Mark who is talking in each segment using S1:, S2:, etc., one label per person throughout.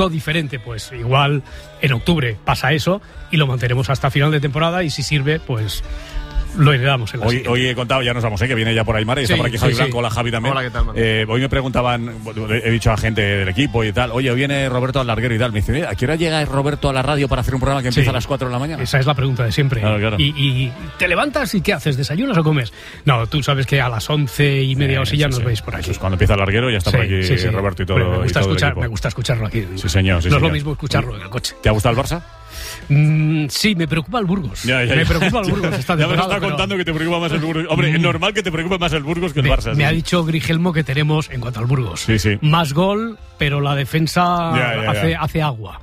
S1: producto diferente, pues igual en octubre pasa eso y lo mantenemos hasta final de temporada, y si sirve, pues lo heredamos en la siguiente.
S2: Hoy he contado, ya nos vamos, que viene ya por Aymar y está por aquí Javi Blanco. Hola, Javi también.
S3: Hola, ¿qué tal,
S2: hoy me preguntaban, he dicho a gente del equipo y tal, oye, hoy viene Roberto al larguero y tal. Me dice, ¿a qué hora llega Roberto a la radio para hacer un programa que empieza a las 4 de la mañana?
S1: Esa es la pregunta de siempre.
S2: Claro.
S1: ¿Y te levantas y qué haces? ¿Desayunas o comes? No, tú sabes que a las 11:30 o así ya nos veis por aquí.
S2: Eso es cuando empieza el larguero, ya está por aquí Roberto y todo.
S1: Me gusta escucharlo aquí.
S2: Sí, señor.
S1: No es lo mismo escucharlo en el coche.
S2: ¿Te ha gustado el Barça?
S1: Sí, me preocupa el Burgos.
S2: Me
S1: preocupa el Burgos esta
S2: temporada. Ya me lo está
S1: pero...
S2: contando que te preocupa más el Burgos. Hombre, es normal que te preocupe más el Burgos que el Barça.
S1: Me ha dicho Grigelmo que tenemos, en cuanto al Burgos, más gol, pero la defensa hace agua.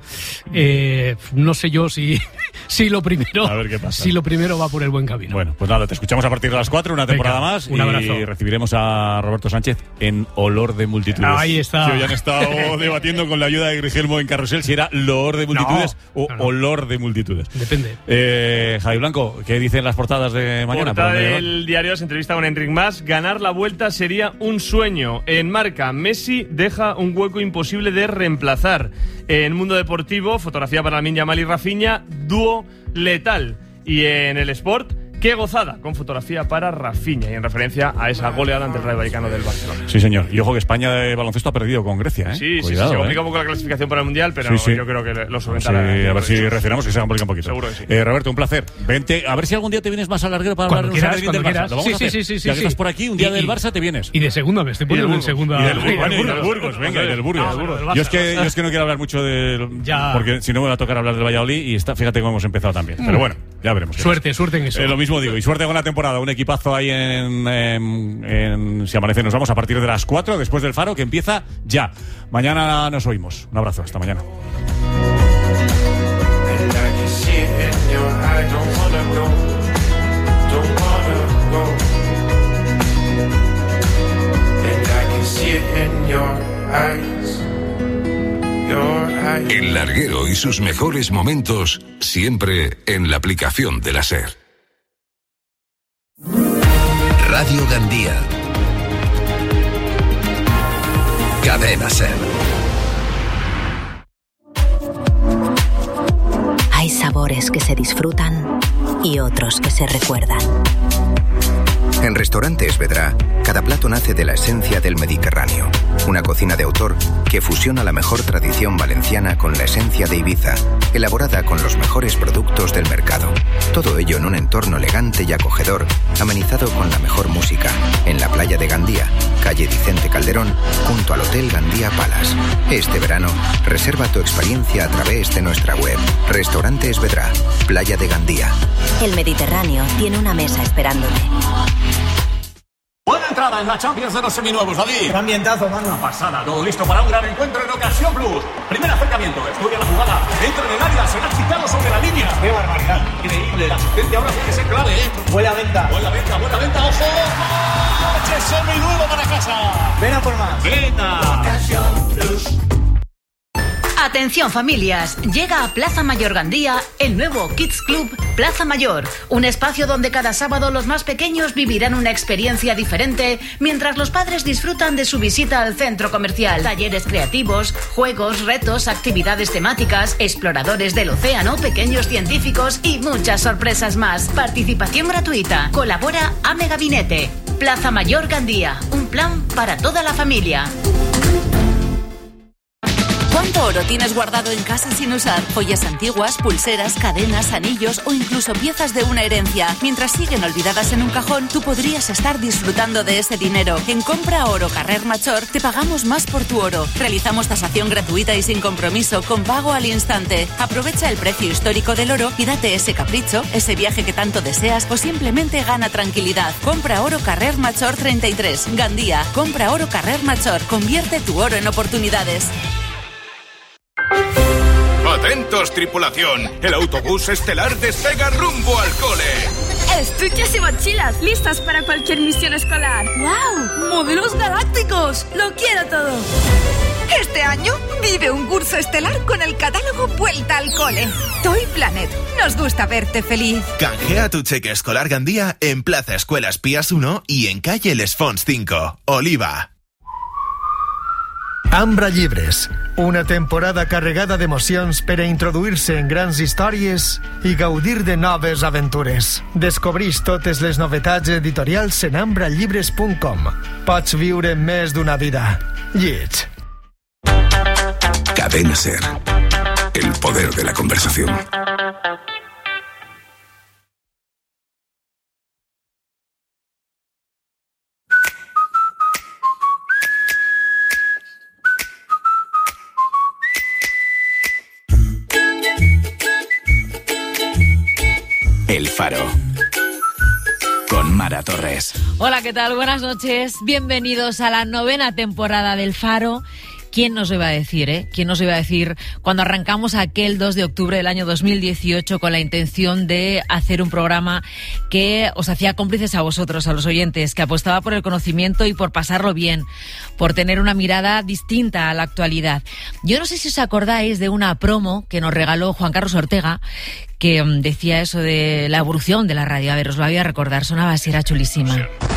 S1: No sé yo si lo primero,
S2: a ver qué pasa.
S1: Si lo primero va por el buen camino.
S2: Bueno, pues nada, te escuchamos a partir de las 4, una temporada más.
S1: Un abrazo.
S2: Y recibiremos a Roberto Sánchez en Olor de Multitudes.
S1: Ahí está.
S2: Que hoy han estado debatiendo con la ayuda de Grigelmo en Carrusel si era Loor de Multitudes o Olor de Multitudes.
S1: Depende.
S2: Javi Blanco, ¿qué dicen las portadas de mañana?
S3: Portada del diario, se entrevista con Enric Mas. Ganar la Vuelta sería un sueño. En Marca, Messi deja un hueco imposible de reemplazar. En Mundo Deportivo, fotografía para Lamine Yamal y Rafinha, dúo letal. Y en el Sport, qué gozada, con fotografía para Rafinha, y en referencia a esa goleada ante el Rayo Vallecano del Barcelona.
S2: Sí, señor. Y ojo que España de baloncesto ha perdido con Grecia, ¿eh?
S3: Sí,
S2: Cuidado,
S3: se complica un poco la clasificación para el Mundial, pero yo creo que lo solventará.
S2: A ver si reaccionamos, que se complica un poquito.
S3: Seguro que sí.
S2: Roberto, un placer. Vente, a ver si algún día te vienes más al larguero para hablar
S1: del
S2: Barça. Lo vamos a hacer.
S1: Sí.
S2: Ya que estás por aquí, un día del Barça te vienes.
S1: Y de segunda, me estoy poniendo en segunda.
S2: Y del Burgos, venga, y del Burgos. Yo es que no quiero hablar mucho porque si no me va a tocar hablar del Valladolid y fíjate cómo hemos empezado también. Pero bueno, ya veremos.
S1: Suerte en eso.
S2: Lo mismo digo, y suerte con la temporada. Un equipazo ahí en Si Amanece Nos Vamos a partir de las 4, después del Faro, que empieza ya. Mañana nos oímos. Un abrazo, hasta mañana.
S4: El larguero y sus mejores momentos siempre en la aplicación de la SER. Radio Gandía. Cadena SER.
S5: Hay sabores que se disfrutan y otros que se recuerdan.
S6: En Restaurante Esvedra, cada plato nace de la esencia del Mediterráneo. Una cocina de autor que fusiona la mejor tradición valenciana con la esencia de Ibiza, elaborada con los mejores productos del mercado. Todo ello en un entorno elegante y acogedor, amenizado con la mejor música, en la playa de Gandía, calle Vicente Calderón, junto al Hotel Gandía Palace. Este verano, reserva tu experiencia a través de nuestra web. Restaurante Esvedra, playa de Gandía.
S5: El Mediterráneo tiene una mesa esperándote.
S7: Buena entrada en la Champions de los seminuevos, David.
S8: ¡Qué ambientazo, mano!
S7: Una pasada, todo listo para un gran encuentro en Ocasión Plus. Primer acercamiento, estudia la jugada, entra en el área, será chicado sobre la línea.
S8: ¡Qué barbaridad!
S7: Increíble, la asistencia ahora tiene que ser clave, ¿eh?
S8: Buena venta,
S7: ojo. ¡Coche seminuevo para casa!
S8: Ven a por más.
S7: ¡Venga!
S8: Ocasión Plus.
S9: Atención familias, llega a Plaza Mayor Gandía el nuevo Kids Club Plaza Mayor, un espacio donde cada sábado los más pequeños vivirán una experiencia diferente mientras los padres disfrutan de su visita al centro comercial. Talleres creativos, juegos, retos, actividades temáticas, exploradores del océano, pequeños científicos y muchas sorpresas más. Participación gratuita. Colabora AME Gabinete. Plaza Mayor Gandía, un plan para toda la familia.
S10: ¿Cuánto oro tienes guardado en casa sin usar? Joyas antiguas, pulseras, cadenas, anillos o incluso piezas de una herencia. Mientras siguen olvidadas en un cajón, tú podrías estar disfrutando de ese dinero. En Compra Oro Carrer Major te pagamos más por tu oro. Realizamos tasación gratuita y sin compromiso, con pago al instante. Aprovecha el precio histórico del oro y date ese capricho, ese viaje que tanto deseas o simplemente gana tranquilidad. Compra Oro Carrer Major 33, Gandía. Compra Oro Carrer Major. Convierte tu oro en oportunidades.
S11: Atentos, tripulación. El autobús estelar despega rumbo al cole.
S12: Estuches y mochilas listas para cualquier misión escolar.
S13: ¡Wow! ¡Modelos galácticos! ¡Lo quiero todo!
S14: Este año vive un curso estelar con el catálogo Vuelta al Cole. Toy Planet. Nos gusta verte feliz.
S15: Canjea tu cheque escolar Gandía en Plaza Escuelas Pías 1 y en calle Les Fonts 5, Oliva.
S16: Ambra Llibres, una temporada carregada d'emocions per a introduir-se en grans històries i gaudir de noves aventures. Descobreix totes les novetats editorials en ambrallibres.com. Pots viure més d'una vida. Lleig.
S4: Cadena SER. El poder de la conversación. El Faro, con Mara Torres.
S17: Hola, ¿qué tal? Buenas noches. Bienvenidos a la 9ª temporada del Faro. ¿Quién nos lo iba a decir, ¿Quién nos lo iba a decir cuando arrancamos aquel 2 de octubre del año 2018 con la intención de hacer un programa que os hacía cómplices a vosotros, a los oyentes, que apostaba por el conocimiento y por pasarlo bien, por tener una mirada distinta a la actualidad? Yo no sé si os acordáis de una promo que nos regaló Juan Carlos Ortega, que decía eso de la evolución de la radio. A ver, os lo voy a recordar, sonaba así, era chulísima.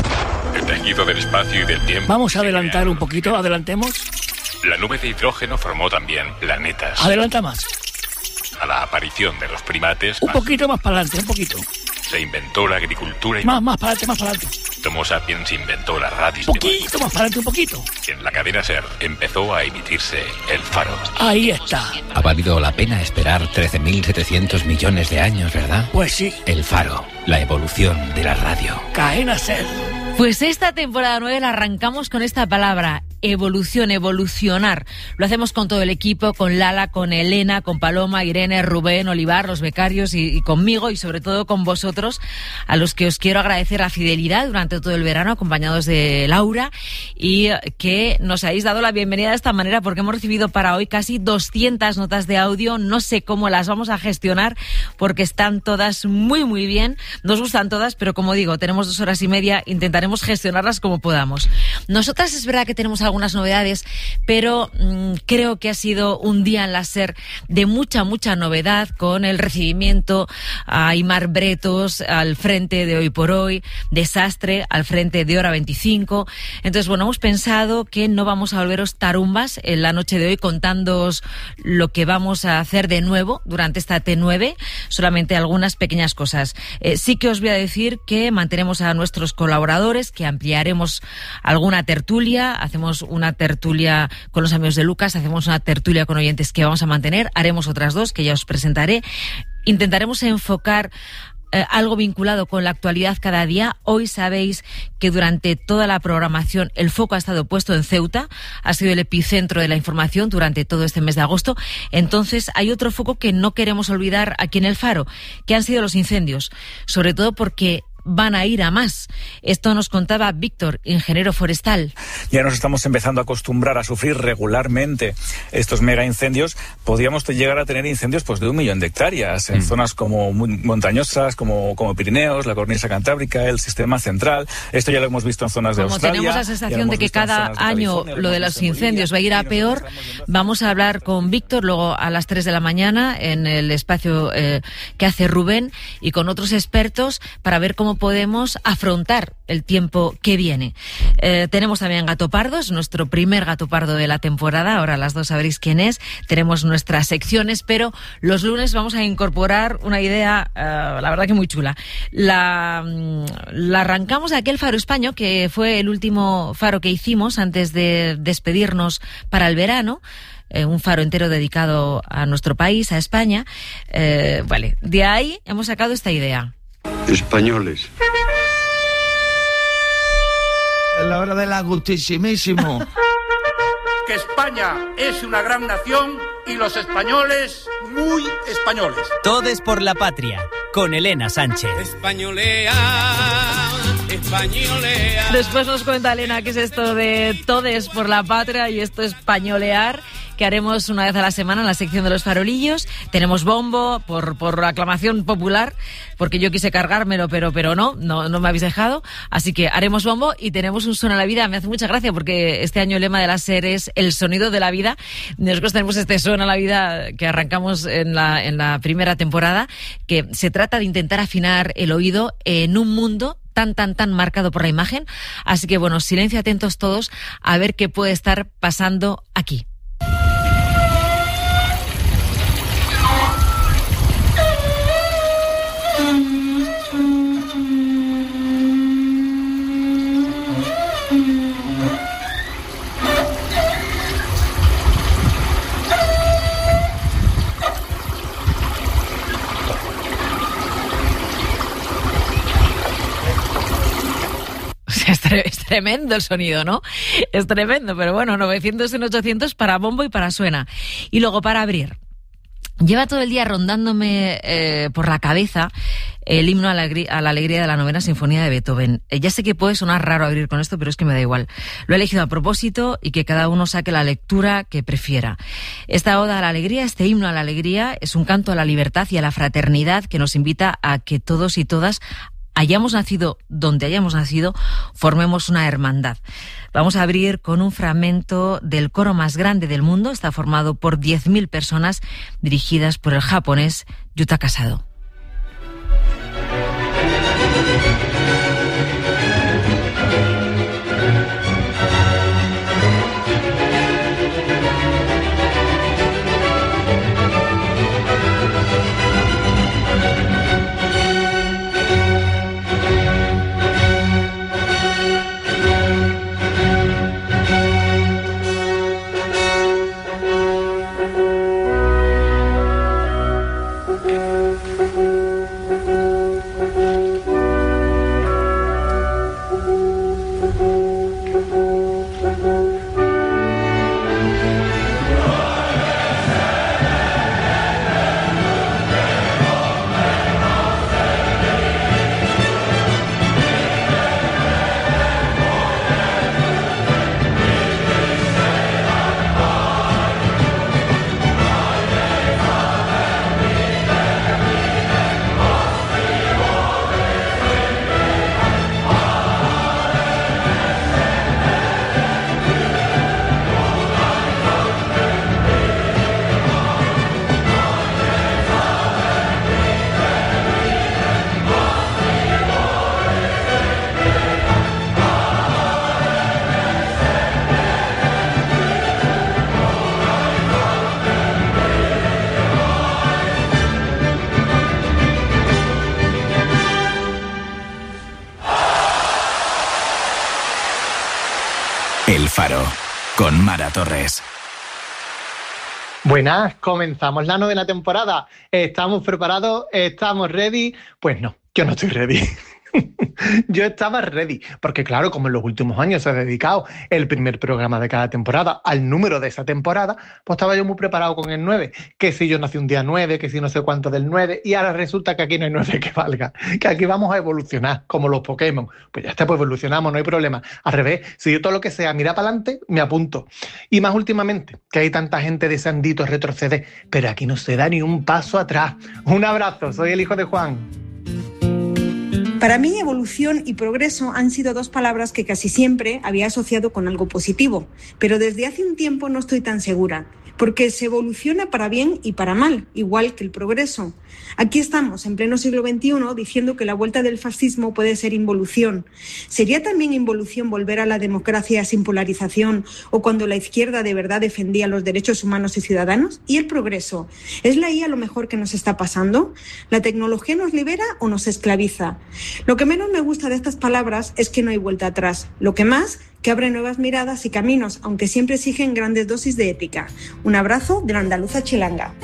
S18: El tejido del espacio y del tiempo.
S19: Vamos a adelantar un poquito, adelantemos.
S18: La nube de hidrógeno formó también planetas.
S19: Adelanta más.
S18: A la aparición de los primates...
S19: Un poquito más para adelante, un poquito.
S18: Se inventó la agricultura y...
S19: Más para adelante, más para adelante.
S18: Homo sapiens inventó la radio.
S19: Un poquito más para adelante, un poquito.
S18: Y en la cadena SER empezó a emitirse El Faro.
S19: Ahí está.
S20: Ha valido la pena esperar 13.700 millones de años, ¿verdad?
S19: Pues sí.
S20: El Faro, la evolución de la radio.
S19: Cadena SER.
S17: Pues esta temporada 9 la arrancamos con esta palabra, evolución, evolucionar. Lo hacemos con todo el equipo, con Lala, con Elena, con Paloma, Irene, Rubén, Olivar, los becarios y conmigo, y sobre todo con vosotros, a los que os quiero agradecer la fidelidad durante todo el verano, acompañados de Laura, y que nos habéis dado la bienvenida de esta manera, porque hemos recibido para hoy casi 200 notas de audio. No sé cómo las vamos a gestionar, porque están todas muy, muy bien. Nos gustan todas, pero como digo, tenemos 2 horas y media, intentaremos gestionarlas como podamos. Nosotras es verdad que tenemos algunas novedades, pero creo que ha sido un día en la SER de mucha novedad, con el recibimiento a Aimar Bretos al frente de Hoy por Hoy, Desastre al frente de Hora 25. Entonces, bueno, hemos pensado que no vamos a volveros tarumbas en la noche de hoy contándoos lo que vamos a hacer de nuevo durante esta T9, solamente algunas pequeñas cosas. Sí que os voy a decir que mantenemos a nuestros colaboradores, que ampliaremos alguna tertulia, hacemos una tertulia con los amigos de Lucas, hacemos una tertulia con oyentes que vamos a mantener, haremos otras 2 que ya os presentaré. Intentaremos enfocar algo vinculado con la actualidad cada día. Hoy sabéis que durante toda la programación el foco ha estado puesto en Ceuta, ha sido el epicentro de la información durante todo este mes de agosto. Entonces hay otro foco que no queremos olvidar aquí en El Faro, que han sido los incendios, sobre todo porque van a ir a más. Esto nos contaba Víctor, ingeniero forestal.
S21: Ya nos estamos empezando a acostumbrar a sufrir regularmente estos mega incendios. Podríamos llegar a tener incendios pues de 1 millón de hectáreas en zonas como montañosas, como Pirineos, la cornisa cantábrica, el sistema central. Esto ya lo hemos visto en zonas de Australia.
S17: Como tenemos la sensación de que cada año lo de los incendios va a ir a peor, vamos a hablar con Víctor luego a las 3 de la mañana en el espacio que hace Rubén, y con otros expertos para ver cómo podemos afrontar el tiempo que viene. Tenemos también Gato Pardo, es nuestro primer Gato Pardo de la temporada, ahora las 2 sabréis quién es. Tenemos nuestras secciones, pero los lunes vamos a incorporar una idea, la verdad que muy chula. La arrancamos de aquel Faro Español, que fue el último faro que hicimos antes de despedirnos para el verano. Un faro entero dedicado a nuestro país, a España. Vale, de ahí hemos sacado esta idea.
S22: Españoles.
S23: Es la hora del agustísimísimo.
S24: Que España es una gran nación y los españoles muy españoles.
S25: Todes por la patria, con Elena Sánchez.
S26: Españolea, españolea.
S17: Después nos cuenta Elena qué es esto de Todes por la patria y esto es españolear, que haremos una vez a la semana en la sección de los farolillos. Tenemos bombo por aclamación popular, porque yo quise cargármelo, pero no me habéis dejado. Así que haremos bombo y tenemos un son a la vida. Me hace mucha gracia porque este año el lema de la SER es el sonido de la vida. Nosotros tenemos este son a la vida que arrancamos en la primera temporada, que se trata de intentar afinar el oído en un mundo tan marcado por la imagen. Así que bueno, silencio, atentos todos a ver qué puede estar pasando aquí. Es tremendo el sonido, ¿no? Es tremendo, pero bueno, 900 en 800 para bombo y para suena. Y luego para abrir. Lleva todo el día rondándome por la cabeza el himno a la alegría de la 9ª Sinfonía de Beethoven. Ya sé que puede sonar raro abrir con esto, pero es que me da igual. Lo he elegido a propósito y que cada uno saque la lectura que prefiera. Esta oda a la alegría, este himno a la alegría, es un canto a la libertad y a la fraternidad que nos invita a que todos y todas, hayamos nacido donde hayamos nacido, formemos una hermandad. Vamos a abrir con un fragmento del coro más grande del mundo. Está formado por 10.000 personas dirigidas por el japonés Yuta Kasado.
S15: El Faro, con Mara Torres.
S16: Buenas, comenzamos la 9ª temporada. ¿Estamos preparados? ¿Estamos ready? Pues no, yo no estoy ready. Yo estaba ready, porque claro, como en los últimos años se ha dedicado el primer programa de cada temporada al número de esa temporada, pues estaba yo muy preparado con el 9, que si yo nací un día 9, que si no sé cuánto del 9, y ahora resulta que aquí no hay 9 que valga, que aquí vamos a evolucionar, como los Pokémon. Pues ya está, pues evolucionamos, no hay problema. Al revés, si yo todo lo que sea mira para adelante, me apunto. Y más últimamente, que hay tanta gente deseandito retroceder, pero aquí no se da ni un paso atrás. Un abrazo, soy el hijo de Juan.
S1: Para mí, evolución y progreso han sido dos palabras que casi siempre había asociado con algo positivo, pero desde hace un tiempo no estoy tan segura, porque se evoluciona para bien y para mal, igual que el progreso. Aquí estamos, en pleno siglo XXI, diciendo que la vuelta del fascismo puede ser involución. ¿Sería también involución volver a la democracia sin polarización o cuando la izquierda de verdad defendía los derechos humanos y ciudadanos? ¿Y el progreso? ¿Es la IA lo mejor que nos está pasando? ¿La tecnología nos libera o nos esclaviza? Lo que menos me gusta de estas palabras es que no hay vuelta atrás. Lo que más, que abre nuevas miradas y caminos, aunque siempre exigen grandes dosis de ética. Un abrazo de la andaluza chilanga.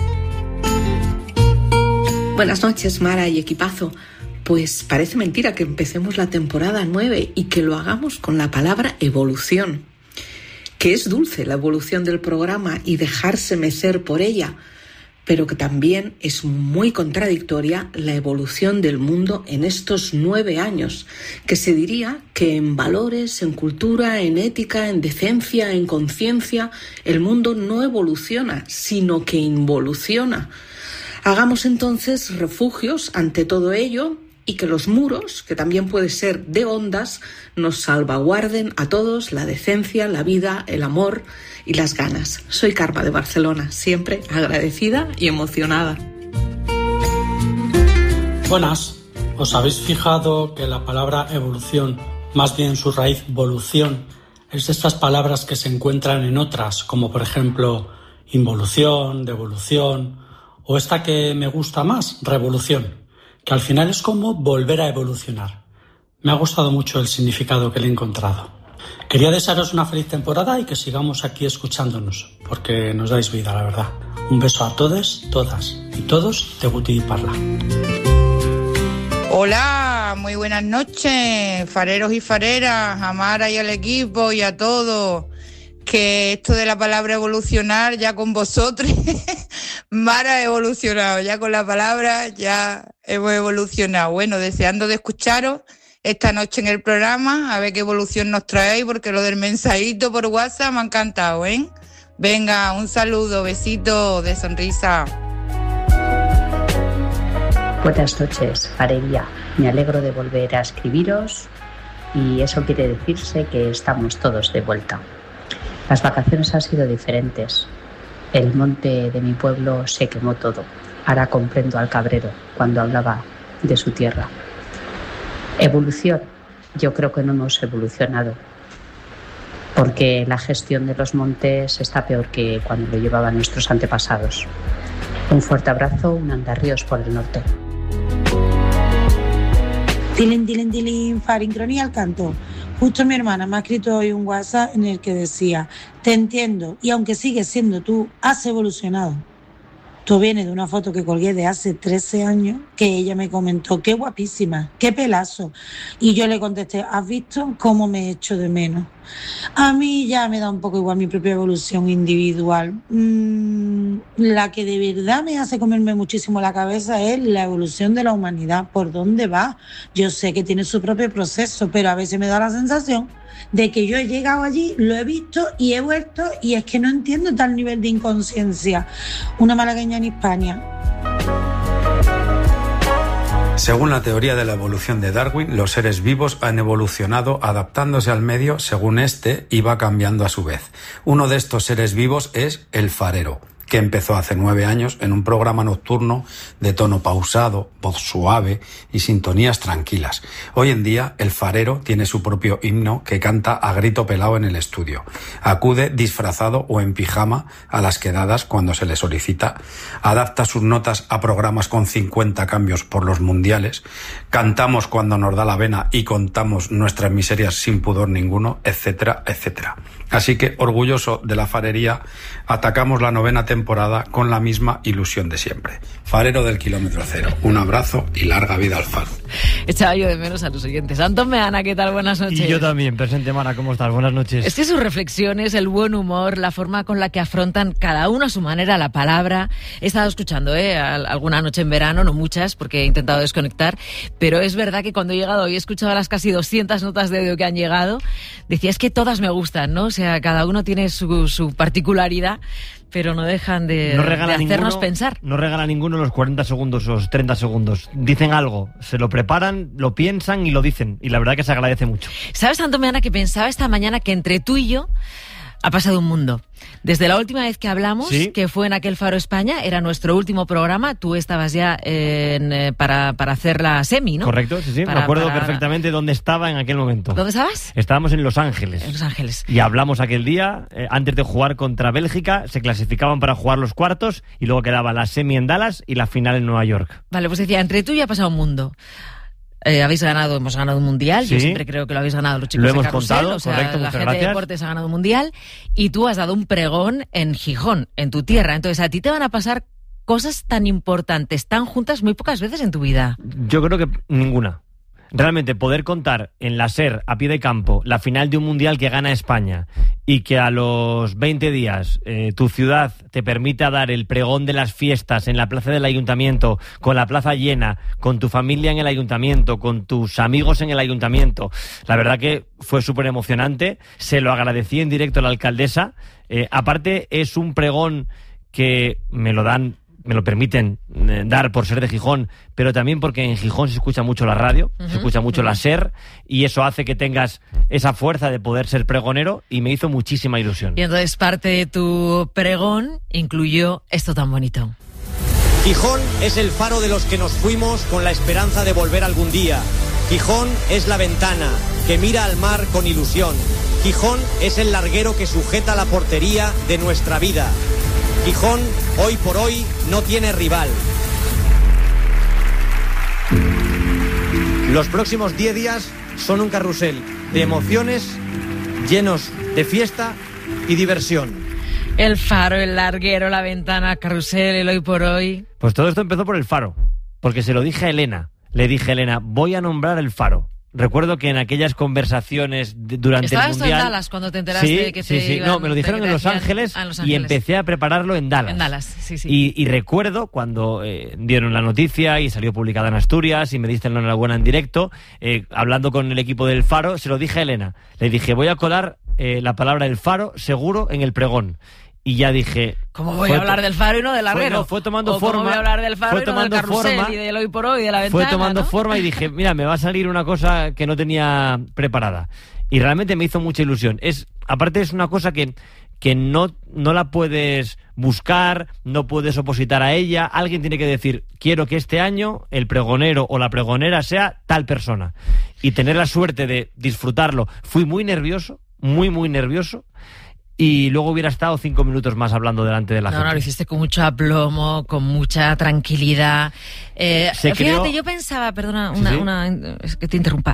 S2: Buenas noches, Mara y equipazo. Pues parece mentira que empecemos la temporada 9 y que lo hagamos con la palabra evolución. Que es dulce la evolución del programa y dejarse mecer por ella, pero que también es muy contradictoria la evolución del mundo en estos 9 años, que se diría que en valores, en cultura, en ética, en decencia, en conciencia, el mundo no evoluciona, sino que involuciona. Hagamos entonces refugios ante todo ello y que los muros, que también puede ser de ondas, nos salvaguarden a todos la decencia, la vida, el amor y las ganas. Soy Karma de Barcelona, siempre agradecida y emocionada.
S3: Buenas, ¿Os habéis fijado que la palabra evolución, más bien su raíz volución, es de estas palabras que se encuentran en otras, como por ejemplo involución, devolución, o esta que me gusta más, revolución, que al final es como volver a evolucionar? Me ha gustado mucho el significado que le he encontrado. Quería desearos una feliz temporada y que sigamos aquí escuchándonos, porque nos dais vida, la verdad. Un beso a todos, todas y todos de Guti y Parla.
S5: Hola, muy buenas noches, fareros y fareras, a Mara y al equipo y a todos. Que esto de la palabra evolucionar ya con vosotros, Mara ha evolucionado, ya con la palabra ya hemos evolucionado. Bueno, deseando de escucharos esta noche en el programa, a ver qué evolución nos traéis, porque lo del mensajito por WhatsApp me ha encantado, ¿eh? Venga, un saludo, besito de sonrisa.
S6: Buenas noches, farería. Me alegro de volver a escribiros y eso quiere decirse que estamos todos de vuelta. Las vacaciones han sido diferentes. El monte de mi pueblo se quemó todo. Ahora comprendo al cabrero cuando hablaba de su tierra. Evolución. Yo creo que no hemos evolucionado, porque la gestión de los montes está peor que cuando lo llevaban nuestros antepasados. Un fuerte abrazo, un andarríos por el norte.
S7: Tilín, farincronía al canto. Justo mi hermana me ha escrito hoy un WhatsApp en el que decía: te entiendo, y aunque sigues siendo tú, has evolucionado. Esto viene de una foto que colgué de hace 13 años, que ella me comentó: qué guapísima, qué pelazo. Y yo le contesté: ¿has visto cómo me echo de menos? A mí ya me da un poco igual mi propia evolución individual. La que de verdad me hace comerme muchísimo la cabeza es la evolución de la humanidad. ¿Por dónde va? Yo sé que tiene su propio proceso, pero a veces me da la sensación de que yo he llegado allí, lo he visto y he vuelto, y es que no entiendo tal nivel de inconsciencia. Una malagueña en Hispania.
S22: Según la teoría de la evolución de Darwin, los seres vivos han evolucionado adaptándose al medio según éste iba cambiando a su vez. Uno de estos seres vivos es el farero, que empezó hace 9 años en un programa nocturno de tono pausado, voz suave y sintonías tranquilas. Hoy en día, el farero tiene su propio himno que canta a grito pelado en el estudio. Acude disfrazado o en pijama a las quedadas cuando se le solicita. Adapta sus notas a programas con 50 cambios por los mundiales. Cantamos cuando nos da la vena y contamos nuestras miserias sin pudor ninguno, etcétera, etcétera. Así que, orgulloso de la farería, atacamos la 9ª temporada con la misma ilusión de siempre. Farero del kilómetro cero, un abrazo y larga vida al faro.
S17: Echaba yo de menos a los oyentes. Antón Meana, ¿qué tal? Buenas noches.
S26: Y yo también, presente, Mara, ¿cómo estás? Buenas noches.
S17: Es que sus reflexiones, el buen humor, la forma con la que afrontan cada uno a su manera la palabra. He estado escuchando alguna noche en verano, no muchas, porque he intentado desconectar, pero es verdad que cuando he llegado y he escuchado las casi 200 notas de audio que han llegado, decía, es que todas me gustan, ¿no? O sea, cada uno tiene su particularidad, pero no dejan de hacernos pensar.
S26: No regala ninguno los 40 segundos o los 30 segundos. Dicen algo, se lo preparan, lo piensan y lo dicen. Y la verdad que se agradece mucho.
S17: ¿Sabes, Antón Meana, que pensaba esta mañana que entre tú y yo ha pasado un mundo? Desde la última vez que hablamos, ¿sí?, que fue en aquel Faro España, era nuestro último programa, tú estabas ya para hacer la semi, ¿no?
S26: Correcto, sí, me acuerdo perfectamente dónde estaba en aquel momento.
S17: ¿Dónde estabas?
S26: Estábamos en Los Ángeles.
S17: En Los Ángeles.
S26: Y hablamos aquel día, antes de jugar contra Bélgica, se clasificaban para jugar los cuartos y luego quedaba la semi en Dallas y la final en Nueva York.
S17: Vale, pues decía, entre tú y ha pasado un mundo. Hemos ganado un mundial, sí. Yo siempre creo que lo habéis ganado los chicos
S26: lo hemos
S17: de Carrusel,
S26: contado,
S17: o sea,
S26: correcto,
S17: la gente
S26: gracias.
S17: de deportes ha ganado un mundial y tú has dado un pregón en Gijón, en tu tierra. Entonces a ti te van a pasar cosas tan importantes, tan juntas muy pocas veces en tu vida.
S26: Yo creo que ninguna. Realmente poder contar en la SER, a pie de campo, la final de un mundial que gana España y que a los 20 días tu ciudad te permita dar el pregón de las fiestas en la plaza del ayuntamiento, con la plaza llena, con tu familia en el ayuntamiento, con tus amigos en el ayuntamiento. La verdad que fue súper emocionante, se lo agradecí en directo a la alcaldesa. Aparte es un pregón que me lo permiten dar por ser de Gijón, pero también porque en Gijón se escucha mucho la radio, se escucha mucho la SER, y eso hace que tengas esa fuerza de poder ser pregonero, y me hizo muchísima ilusión.
S17: Y entonces parte de tu pregón incluyó esto tan bonito.
S8: Gijón es el faro de los que nos fuimos con la esperanza de volver algún día. Gijón es la ventana que mira al mar con ilusión. Gijón es el larguero que sujeta la portería de nuestra vida. Gijón, hoy por hoy, no tiene rival. Los próximos 10 días son un carrusel de emociones llenos de fiesta y diversión.
S17: El faro, el larguero, la ventana, carrusel, el hoy por hoy.
S26: Pues todo esto empezó por el faro, porque se lo dije a Elena. Le dije a Elena, voy a nombrar el faro. Recuerdo que en aquellas conversaciones durante el Mundial...
S17: ¿Estabas en Dallas cuando te enteraste de que te iban...
S26: No, me lo dijeron en Los Ángeles y empecé a prepararlo en Dallas.
S17: En Dallas, sí.
S26: Y recuerdo cuando dieron la noticia y salió publicada en Asturias y me diste la enhorabuena en directo, hablando con el equipo del Faro, se lo dije a Elena. Le dije, voy a colar la palabra el Faro seguro en el pregón. Y ya dije...
S17: ¿Cómo voy a hablar del faro y no del larguero?
S26: Fue tomando forma.
S17: ¿Cómo voy a hablar del faro y no del carrusel y del hoy por hoy, de la ventana?
S26: Fue tomando forma y dije, mira, me va a salir una cosa que no tenía preparada. Y realmente me hizo mucha ilusión. Aparte es una cosa que no la puedes buscar, no puedes opositar a ella. Alguien tiene que decir, quiero que este año el pregonero o la pregonera sea tal persona. Y tener la suerte de disfrutarlo. Fui muy nervioso, muy nervioso. Y luego hubiera estado 5 minutos más hablando delante de la gente.
S17: No, lo hiciste con mucho aplomo, con mucha tranquilidad. Fíjate, yo pensaba, perdona, es que te interrumpa.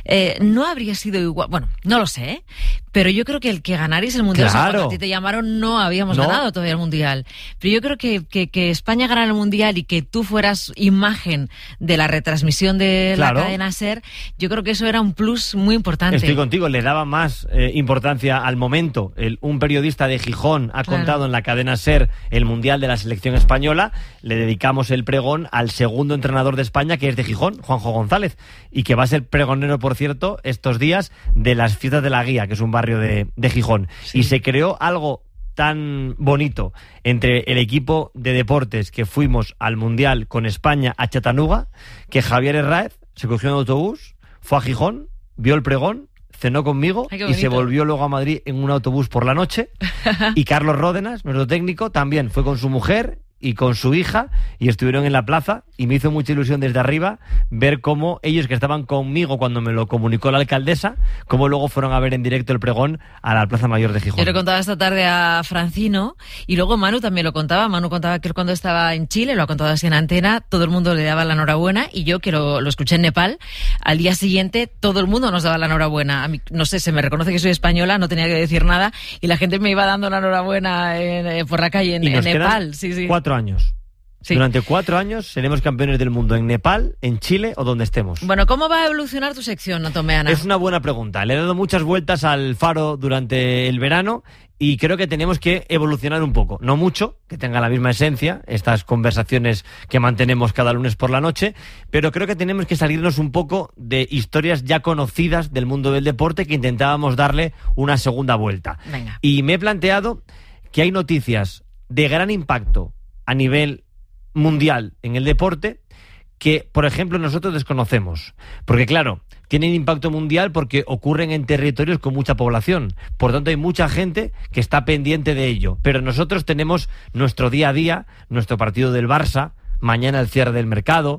S17: No habría sido igual, bueno, no lo sé, pero yo creo que el que ganarais el Mundial,
S26: claro.
S17: Cuando a ti te llamaron, no habíamos ganado todavía el Mundial. Pero yo creo que España ganara el Mundial y que tú fueras imagen de la retransmisión de la cadena SER, yo creo que eso era un plus muy importante.
S26: Estoy contigo, le daba más importancia al momento. Un periodista de Gijón ha contado en la cadena SER el Mundial de la selección española. Le dedicamos el pregón al segundo entrenador de España, que es de Gijón, Juanjo González, y que va a ser pregonero, por cierto, estos días de las fiestas de la Guía, que es un barrio de Gijón. Sí. Y se creó algo tan bonito entre el equipo de deportes que fuimos al Mundial con España a Chattanooga, que Javier Herráez se cogió un autobús, fue a Gijón, vio el pregón, cenó conmigo y se volvió luego a Madrid en un autobús por la noche. Y Carlos Ródenas, nuestro técnico, también fue con su mujer y con su hija y estuvieron en la plaza, y me hizo mucha ilusión desde arriba ver cómo ellos, que estaban conmigo cuando me lo comunicó la alcaldesa, cómo luego fueron a ver en directo el pregón a la Plaza Mayor de Gijón.
S17: Yo le contaba esta tarde a Francino y luego Manu también lo contaba. Manu contaba que cuando estaba en Chile, lo ha contado así en antena, todo el mundo le daba la enhorabuena, y yo, que lo escuché en Nepal, al día siguiente todo el mundo nos daba la enhorabuena. A mí, no sé, se me reconoce que soy española, no tenía que decir nada y la gente me iba dando la enhorabuena por la calle en Nepal. Sí.
S26: 4 años. Sí. Durante 4 años seremos campeones del mundo en Nepal, en Chile o donde estemos.
S17: Bueno, ¿cómo va a evolucionar tu sección, Tomeana?
S26: Es una buena pregunta. Le he dado muchas vueltas al Faro durante el verano y creo que tenemos que evolucionar un poco. No mucho, que tenga la misma esencia, estas conversaciones que mantenemos cada lunes por la noche, pero creo que tenemos que salirnos un poco de historias ya conocidas del mundo del deporte, que intentábamos darle una segunda vuelta.
S17: Venga.
S26: Y me he planteado que hay noticias de gran impacto a nivel mundial en el deporte que, por ejemplo, nosotros desconocemos. Porque, claro, tienen impacto mundial porque ocurren en territorios con mucha población. Por tanto, hay mucha gente que está pendiente de ello. Pero nosotros tenemos nuestro día a día, nuestro partido del Barça, mañana el cierre del mercado,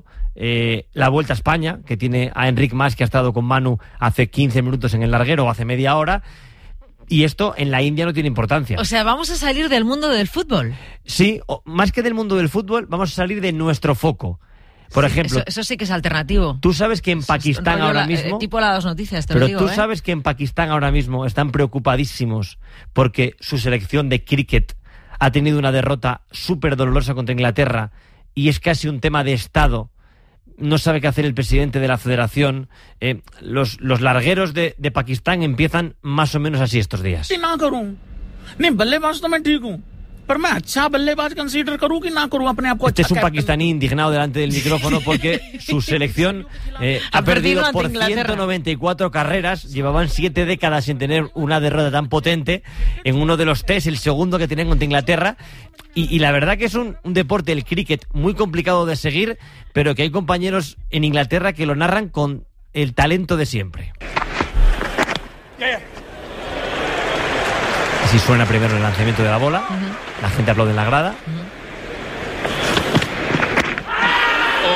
S26: la Vuelta a España, que tiene a Enric Mas, que ha estado con Manu hace 15 minutos en el larguero o hace media hora. Y esto en la India no tiene importancia.
S17: O sea, ¿vamos a salir del mundo del fútbol?
S26: Sí, más que del mundo del fútbol, vamos a salir de nuestro foco. Por ejemplo...
S17: Eso sí que es alternativo.
S26: Tú sabes que en Pakistán ahora mismo...
S17: Tipo las 2 noticias, te lo digo.
S26: Pero tú sabes que en Pakistán ahora mismo están preocupadísimos porque su selección de cricket ha tenido una derrota súper dolorosa contra Inglaterra y es casi un tema de Estado. No sabe qué hacer el presidente de la federación. Los largueros de Pakistán empiezan más o menos así estos días. Este es un pakistaní indignado delante del micrófono porque su selección ha perdido por 194 carreras. Llevaban 7 décadas sin tener una derrota tan potente en uno de los test, el segundo que tienen contra Inglaterra. Y la verdad que es un deporte, el cricket, muy complicado de seguir, pero que hay compañeros en Inglaterra que lo narran con el talento de siempre. Así suena primero el lanzamiento de la bola. La gente aplaude en la grada.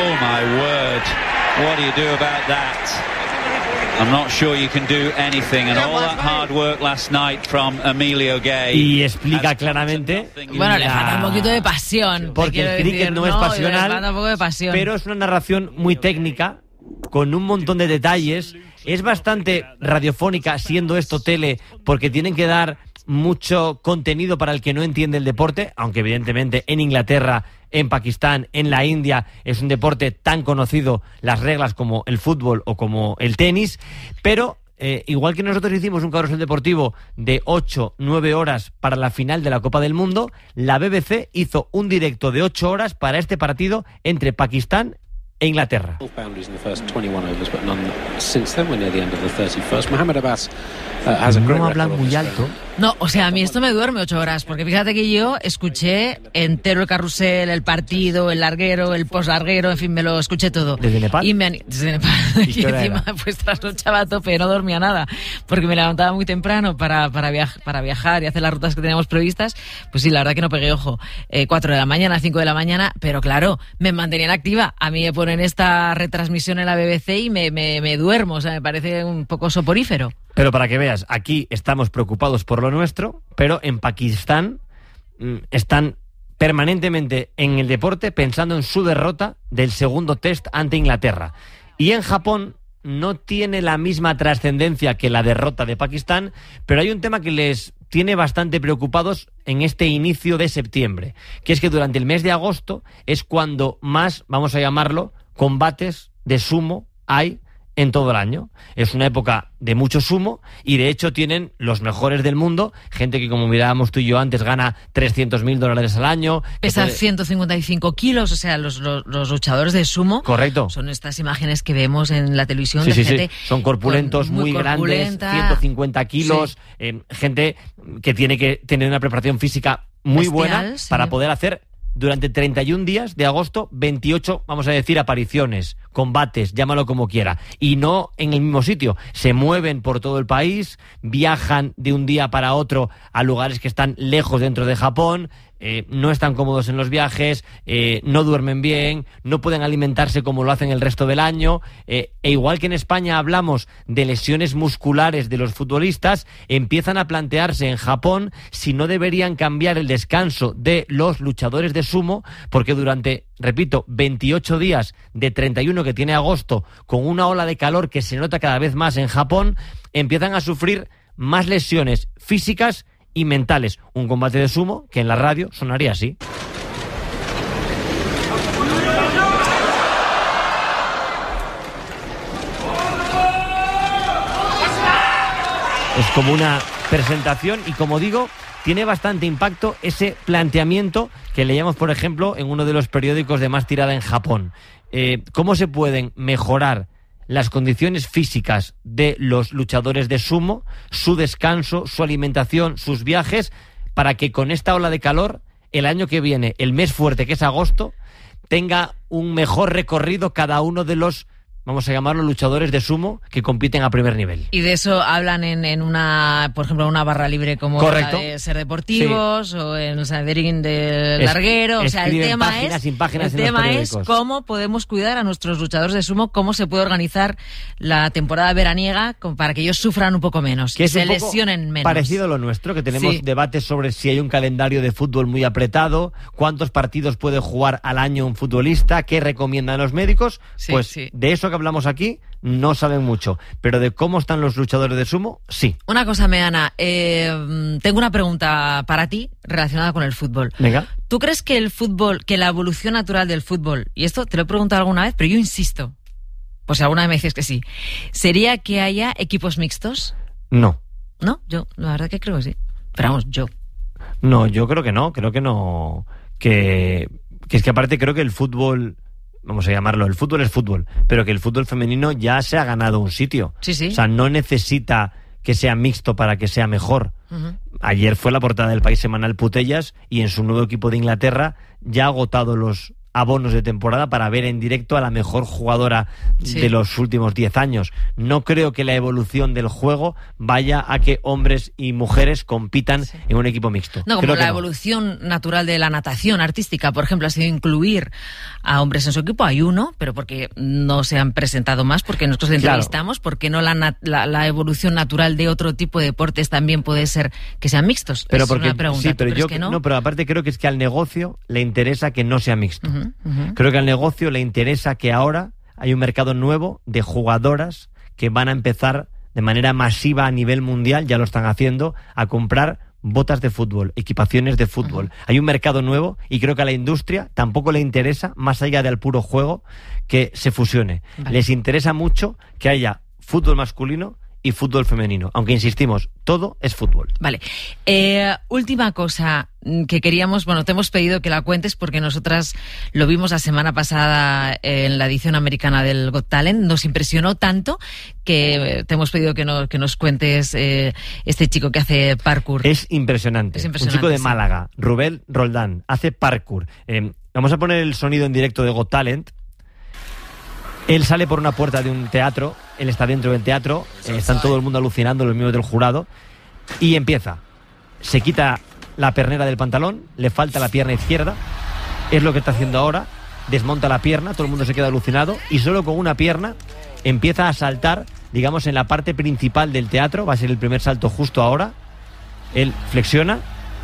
S9: Oh my word, what do you do about that? I'm not sure you can do anything, and all that hard work last night from Emilio Gay.
S26: Y explica claramente.
S17: Bueno, le falta un poquito de pasión.
S26: Porque el cricket no es pasional,
S17: le falta un poco de pasión.
S26: Pero es una narración muy técnica, con un montón de detalles. Es bastante radiofónica, siendo esto tele, porque tienen que dar mucho contenido para el que no entiende el deporte, aunque evidentemente en Inglaterra, en Pakistán, en la India es un deporte tan conocido, las reglas como el fútbol o como el tenis, pero igual que nosotros hicimos un carrusel deportivo de 8-9 horas para la final de la Copa del Mundo, la BBC hizo un directo de 8 horas para este partido entre Pakistán e Inglaterra. No hablan muy alto.
S17: No, o sea, a mí esto me duerme 8 horas, porque fíjate que yo escuché entero el carrusel, el partido, el larguero, el poslarguero, en fin, me lo escuché todo.
S26: ¿Desde Nepal?
S17: Desde Nepal. Y encima, pues trasnochaba a tope, no dormía nada, porque me levantaba muy temprano para viajar y hacer las rutas que teníamos previstas. Pues sí, la verdad que no pegué ojo. 4 de la mañana, 5 de la mañana, pero claro, me mantenían activa. A mí me ponen esta retransmisión en la BBC y me duermo, o sea, me parece un poco soporífero.
S26: Pero para que veas, aquí estamos preocupados por lo nuestro, pero en Pakistán están permanentemente en el deporte pensando en su derrota del segundo test ante Inglaterra. Y en Japón no tiene la misma trascendencia que la derrota de Pakistán, pero hay un tema que les tiene bastante preocupados en este inicio de septiembre, que es que durante el mes de agosto es cuando más, vamos a llamarlo, combates de sumo hay en todo el año. Es una época de mucho sumo y de hecho tienen los mejores del mundo, gente que, como mirábamos tú y yo antes, gana $300,000 al año.
S17: Pesa 155 kilos, o sea, los luchadores de sumo.
S26: Correcto.
S17: Son estas imágenes que vemos en la televisión de gente.
S26: Sí. Son corpulentos, muy grandes, 150 kilos, gente que tiene que tener una preparación física muy buena para poder hacer durante 31 días de agosto 28, vamos a decir, apariciones, combates, llámalo como quiera, y no en el mismo sitio. Se mueven por todo el país, viajan de un día para otro a lugares que están lejos dentro de Japón, no están cómodos en los viajes, no duermen bien, no pueden alimentarse como lo hacen el resto del año, e igual que en España hablamos de lesiones musculares de los futbolistas, empiezan a plantearse en Japón si no deberían cambiar el descanso de los luchadores de sumo, porque durante, repito, 28 días de 31 que tiene agosto, con una ola de calor que se nota cada vez más en Japón, empiezan a sufrir más lesiones físicas y mentales. Un combate de sumo que en la radio sonaría así. Es como una presentación y, como digo, tiene bastante impacto ese planteamiento que leíamos, por ejemplo, en uno de los periódicos de más tirada en Japón. ¿Cómo se pueden mejorar las condiciones físicas de los luchadores de sumo, su descanso, su alimentación, sus viajes, para que con esta ola de calor, el año que viene, el mes fuerte que es agosto, tenga un mejor recorrido cada uno de los, vamos a llamarlo, luchadores de sumo que compiten a primer nivel?
S17: Y de eso hablan en una, por ejemplo, una barra libre como
S26: Correcto.
S17: La de Ser Deportivos, o en el Sanderín del Larguero. O sea, el tema es cómo podemos cuidar a nuestros luchadores de sumo, cómo se puede organizar la temporada veraniega para que ellos sufran un poco menos, que se lesionen menos.
S26: Parecido a lo nuestro, que tenemos debates sobre si hay un calendario de fútbol muy apretado, cuántos partidos puede jugar al año un futbolista, qué recomiendan los médicos. De eso que hablamos aquí no saben mucho, pero de cómo están los luchadores de sumo, sí.
S17: Una cosa, Meana, tengo una pregunta para ti relacionada con el fútbol.
S26: Venga.
S17: ¿Tú crees que el fútbol, que la evolución natural del fútbol, y esto te lo he preguntado alguna vez, pero yo insisto, pues si alguna vez me dices que sí, sería que haya equipos mixtos?
S26: No.
S17: ¿No? Yo, la verdad que creo que sí. Pero vamos, yo.
S26: No, yo creo que no, que es que aparte creo que el fútbol, vamos a llamarlo, el fútbol es fútbol, pero que el fútbol femenino ya se ha ganado un sitio.
S17: Sí.
S26: O sea, no necesita que sea mixto para que sea mejor. Uh-huh. Ayer fue la portada del País Semanal Putellas y en su nuevo equipo de Inglaterra ya ha agotado los abonos de temporada para ver en directo a la mejor jugadora de los últimos 10 años. No creo que la evolución del juego vaya a que hombres y mujeres compitan en un equipo mixto.
S17: No, como la evolución natural de la natación artística, por ejemplo, ha sido incluir a hombres en su equipo. Hay uno, pero porque no se han presentado más, porque nosotros entrevistamos, porque no la evolución natural de otro tipo de deportes también puede ser que sean mixtos.
S26: Pero
S17: es
S26: porque,
S17: una pregunta.
S26: sí, pero yo
S17: que no.
S26: No, pero aparte creo que es que al negocio le interesa que no sea mixto. Creo que al negocio le interesa que ahora hay un mercado nuevo de jugadoras que van a empezar de manera masiva a nivel mundial, ya lo están haciendo, a comprar botas de fútbol, equipaciones de fútbol. Hay un mercado nuevo y creo que a la industria tampoco le interesa, más allá del puro juego, que se fusione. Les interesa mucho que haya fútbol masculino y fútbol femenino, aunque insistimos, todo es fútbol.
S17: Vale. Última cosa que queríamos, te hemos pedido que la cuentes porque nosotras lo vimos la semana pasada en la edición americana del Got Talent, nos impresionó tanto que te hemos pedido que nos cuentes este chico que hace parkour.
S26: Es impresionante. Un chico de Málaga, Rubén Roldán, hace parkour. Vamos a poner el sonido en directo de Got Talent. Él sale por una puerta de un teatro, él está dentro del teatro, están todo el mundo alucinando, los miembros del jurado, y empieza. Se quita la pernera del pantalón, le falta la pierna izquierda, es lo que está haciendo ahora, desmonta la pierna, todo el mundo se queda alucinado, y solo con una pierna empieza a saltar, digamos, en la parte principal del teatro, va a ser el primer salto justo ahora, él flexiona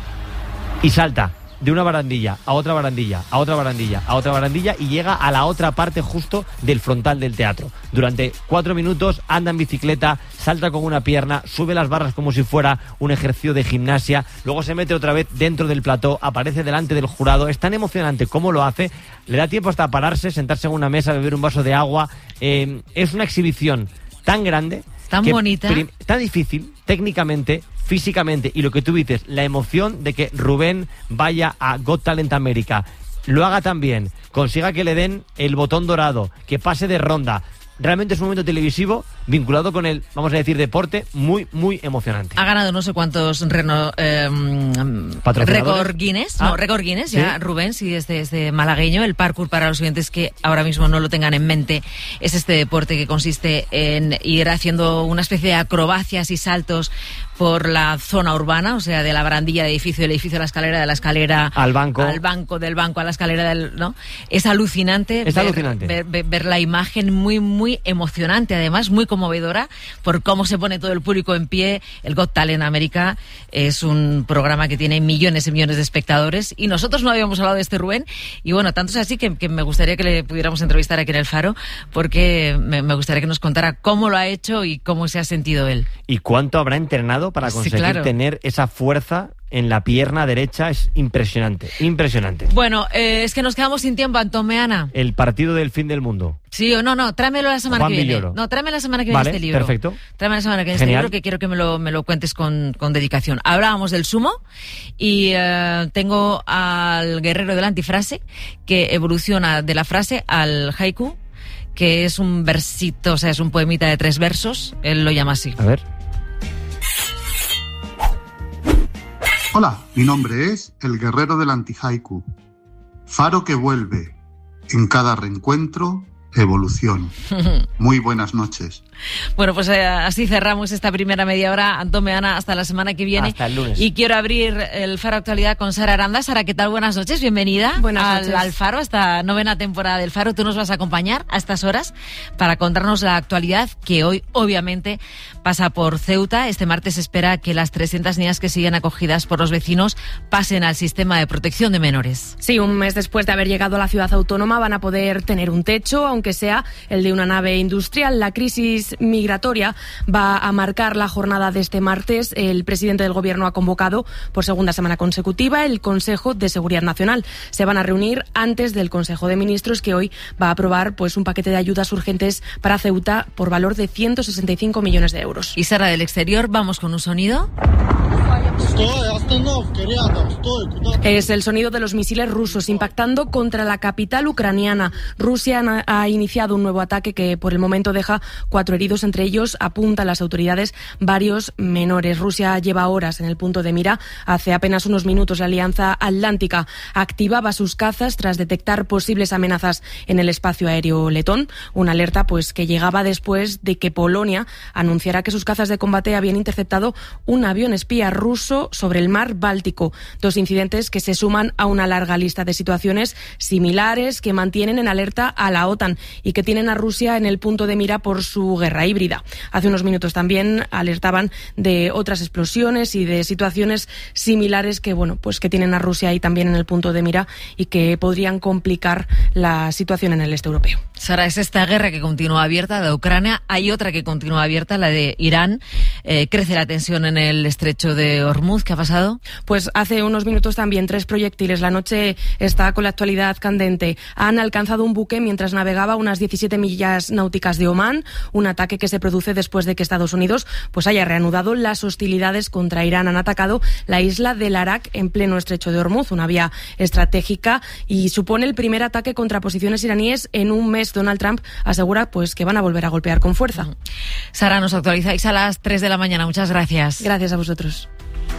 S26: y salta de una barandilla a otra barandilla, a otra barandilla, a otra barandilla y llega a la otra parte justo del frontal del teatro. Durante 4 minutos anda en bicicleta, salta con una pierna, sube las barras como si fuera un ejercicio de gimnasia, luego se mete otra vez dentro del plató, aparece delante del jurado. Es tan emocionante cómo lo hace, le da tiempo hasta pararse, sentarse en una mesa, beber un vaso de agua. Es una exhibición tan grande,
S17: tan bonita,
S26: tan difícil técnicamente, físicamente, y lo que tú dices, la emoción de que Rubén vaya a Got Talent América, lo haga tan bien, consiga que le den el botón dorado, que pase de ronda. Realmente es un momento televisivo vinculado con el, vamos a decir, deporte, muy, muy emocionante.
S17: Ha ganado no sé cuántos récord Guinness, récord Guinness, ya, ¿sí? Rubén, sí, desde malagueño. El parkour, para los oyentes que ahora mismo no lo tengan en mente, es este deporte que consiste en ir haciendo una especie de acrobacias y saltos por la zona urbana, o sea, de la barandilla del edificio a la escalera, de la escalera
S26: al banco,
S17: del banco a la escalera ¿no? Es alucinante, ver la imagen, muy, muy emocionante, además, muy conmovedora, por cómo se pone todo el público en pie. El Got Talent América es un programa que tiene millones y millones de espectadores, y nosotros no habíamos hablado de este Rubén, y bueno, tanto es así que me gustaría que le pudiéramos entrevistar aquí en El Faro, porque me gustaría que nos contara cómo lo ha hecho y cómo se ha sentido él.
S26: ¿Y cuánto habrá entrenado para conseguir tener esa fuerza en la pierna derecha? Es impresionante, impresionante.
S17: Bueno, es que nos quedamos sin tiempo, Antón Meana.
S26: El partido del fin del mundo.
S17: Sí o no, tráemelo la semana
S26: Juan
S17: que viene.
S26: Villoro.
S17: No, tráeme la semana que viene este libro.
S26: Perfecto.
S17: Tráeme la semana que viene este libro, que quiero que me lo cuentes con dedicación. Hablábamos del sumo y tengo al guerrero de la antifrase, que evoluciona de la frase al haiku, que es un versito, o sea, es un poemita de 3 versos. Él lo llama así.
S26: A ver.
S4: Hola, mi nombre es el guerrero del anti-haiku. Faro que vuelve. En cada reencuentro, evolución. Muy buenas noches.
S17: Bueno, pues así cerramos esta primera media hora. Antón Meana, hasta la semana que viene.
S26: Hasta el lunes.
S17: Y quiero abrir el Faro Actualidad con Sara Aranda. Sara, ¿qué tal? Buenas noches, bienvenida al Faro, a esta 9ª temporada del Faro. Tú nos vas a acompañar a estas horas para contarnos la actualidad, que hoy, obviamente, pasa por Ceuta. Este martes se espera que las 300 niñas que siguen acogidas por los vecinos pasen al sistema de protección de menores.
S10: Sí, un mes después de haber llegado a la ciudad autónoma van a poder tener un techo, aunque sea el de una nave industrial. La crisis migratoria va a marcar la jornada de este martes. El presidente del Gobierno ha convocado por segunda semana consecutiva el Consejo de Seguridad Nacional. Se van a reunir antes del Consejo de Ministros, que hoy va a aprobar un paquete de ayudas urgentes para Ceuta por valor de 165 millones de euros.
S17: Y Sara, del exterior, vamos con un sonido.
S10: Es el sonido de los misiles rusos impactando contra la capital ucraniana. Rusia ha ha iniciado un nuevo ataque que por el momento deja 4 heridos, entre ellos, apuntan las autoridades, varios menores. Rusia lleva horas en el punto de mira. Hace apenas unos minutos la Alianza Atlántica activaba sus cazas tras detectar posibles amenazas en el espacio aéreo letón, una alerta pues que llegaba después de que Polonia anunciara que sus cazas de combate habían interceptado un avión espía ruso sobre el mar Báltico. 2 incidentes que se suman a una larga lista de situaciones similares que mantienen en alerta a la OTAN y que tienen a Rusia en el punto de mira por su guerra híbrida. Hace unos minutos también alertaban de otras explosiones y de situaciones similares que, pues que tienen a Rusia ahí también en el punto de mira y que podrían complicar la situación en el este europeo.
S17: Sara, es esta guerra que continúa abierta, de Ucrania. Hay otra que continúa abierta, la de Irán. Crece la tensión en el estrecho de Hormuz. ¿Qué ha pasado?
S10: Pues hace unos minutos también 3 proyectiles. La noche está con la actualidad candente. Han alcanzado un buque mientras navegaba unas 17 millas náuticas de Omán, un ataque que se produce después de que Estados Unidos pues haya reanudado las hostilidades contra Irán. Han atacado la isla del Arak en pleno estrecho de Hormuz, una vía estratégica, y supone el primer ataque contra posiciones iraníes en un mes. Donald Trump asegura pues que van a volver a golpear con fuerza.
S17: Sara, nos actualizáis a las 3 de la mañana. Muchas gracias.
S10: Gracias a vosotros.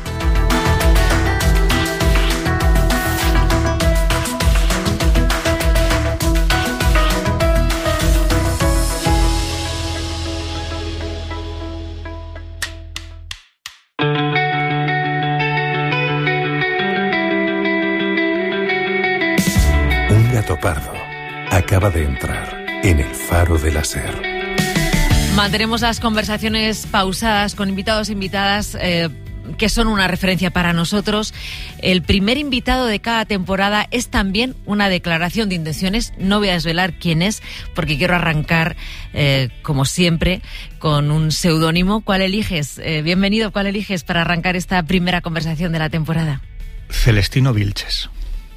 S11: Un gato pardo acaba de entrar en el faro de la SER.
S17: Mantenemos las conversaciones pausadas con invitados e invitadas que son una referencia para nosotros. El primer invitado de cada temporada es también una declaración de intenciones. No voy a desvelar quién es porque quiero arrancar, como siempre, con un seudónimo. ¿Cuál eliges? Bienvenido, ¿cuál eliges para arrancar esta primera conversación de la temporada?
S12: Celestino Vilches.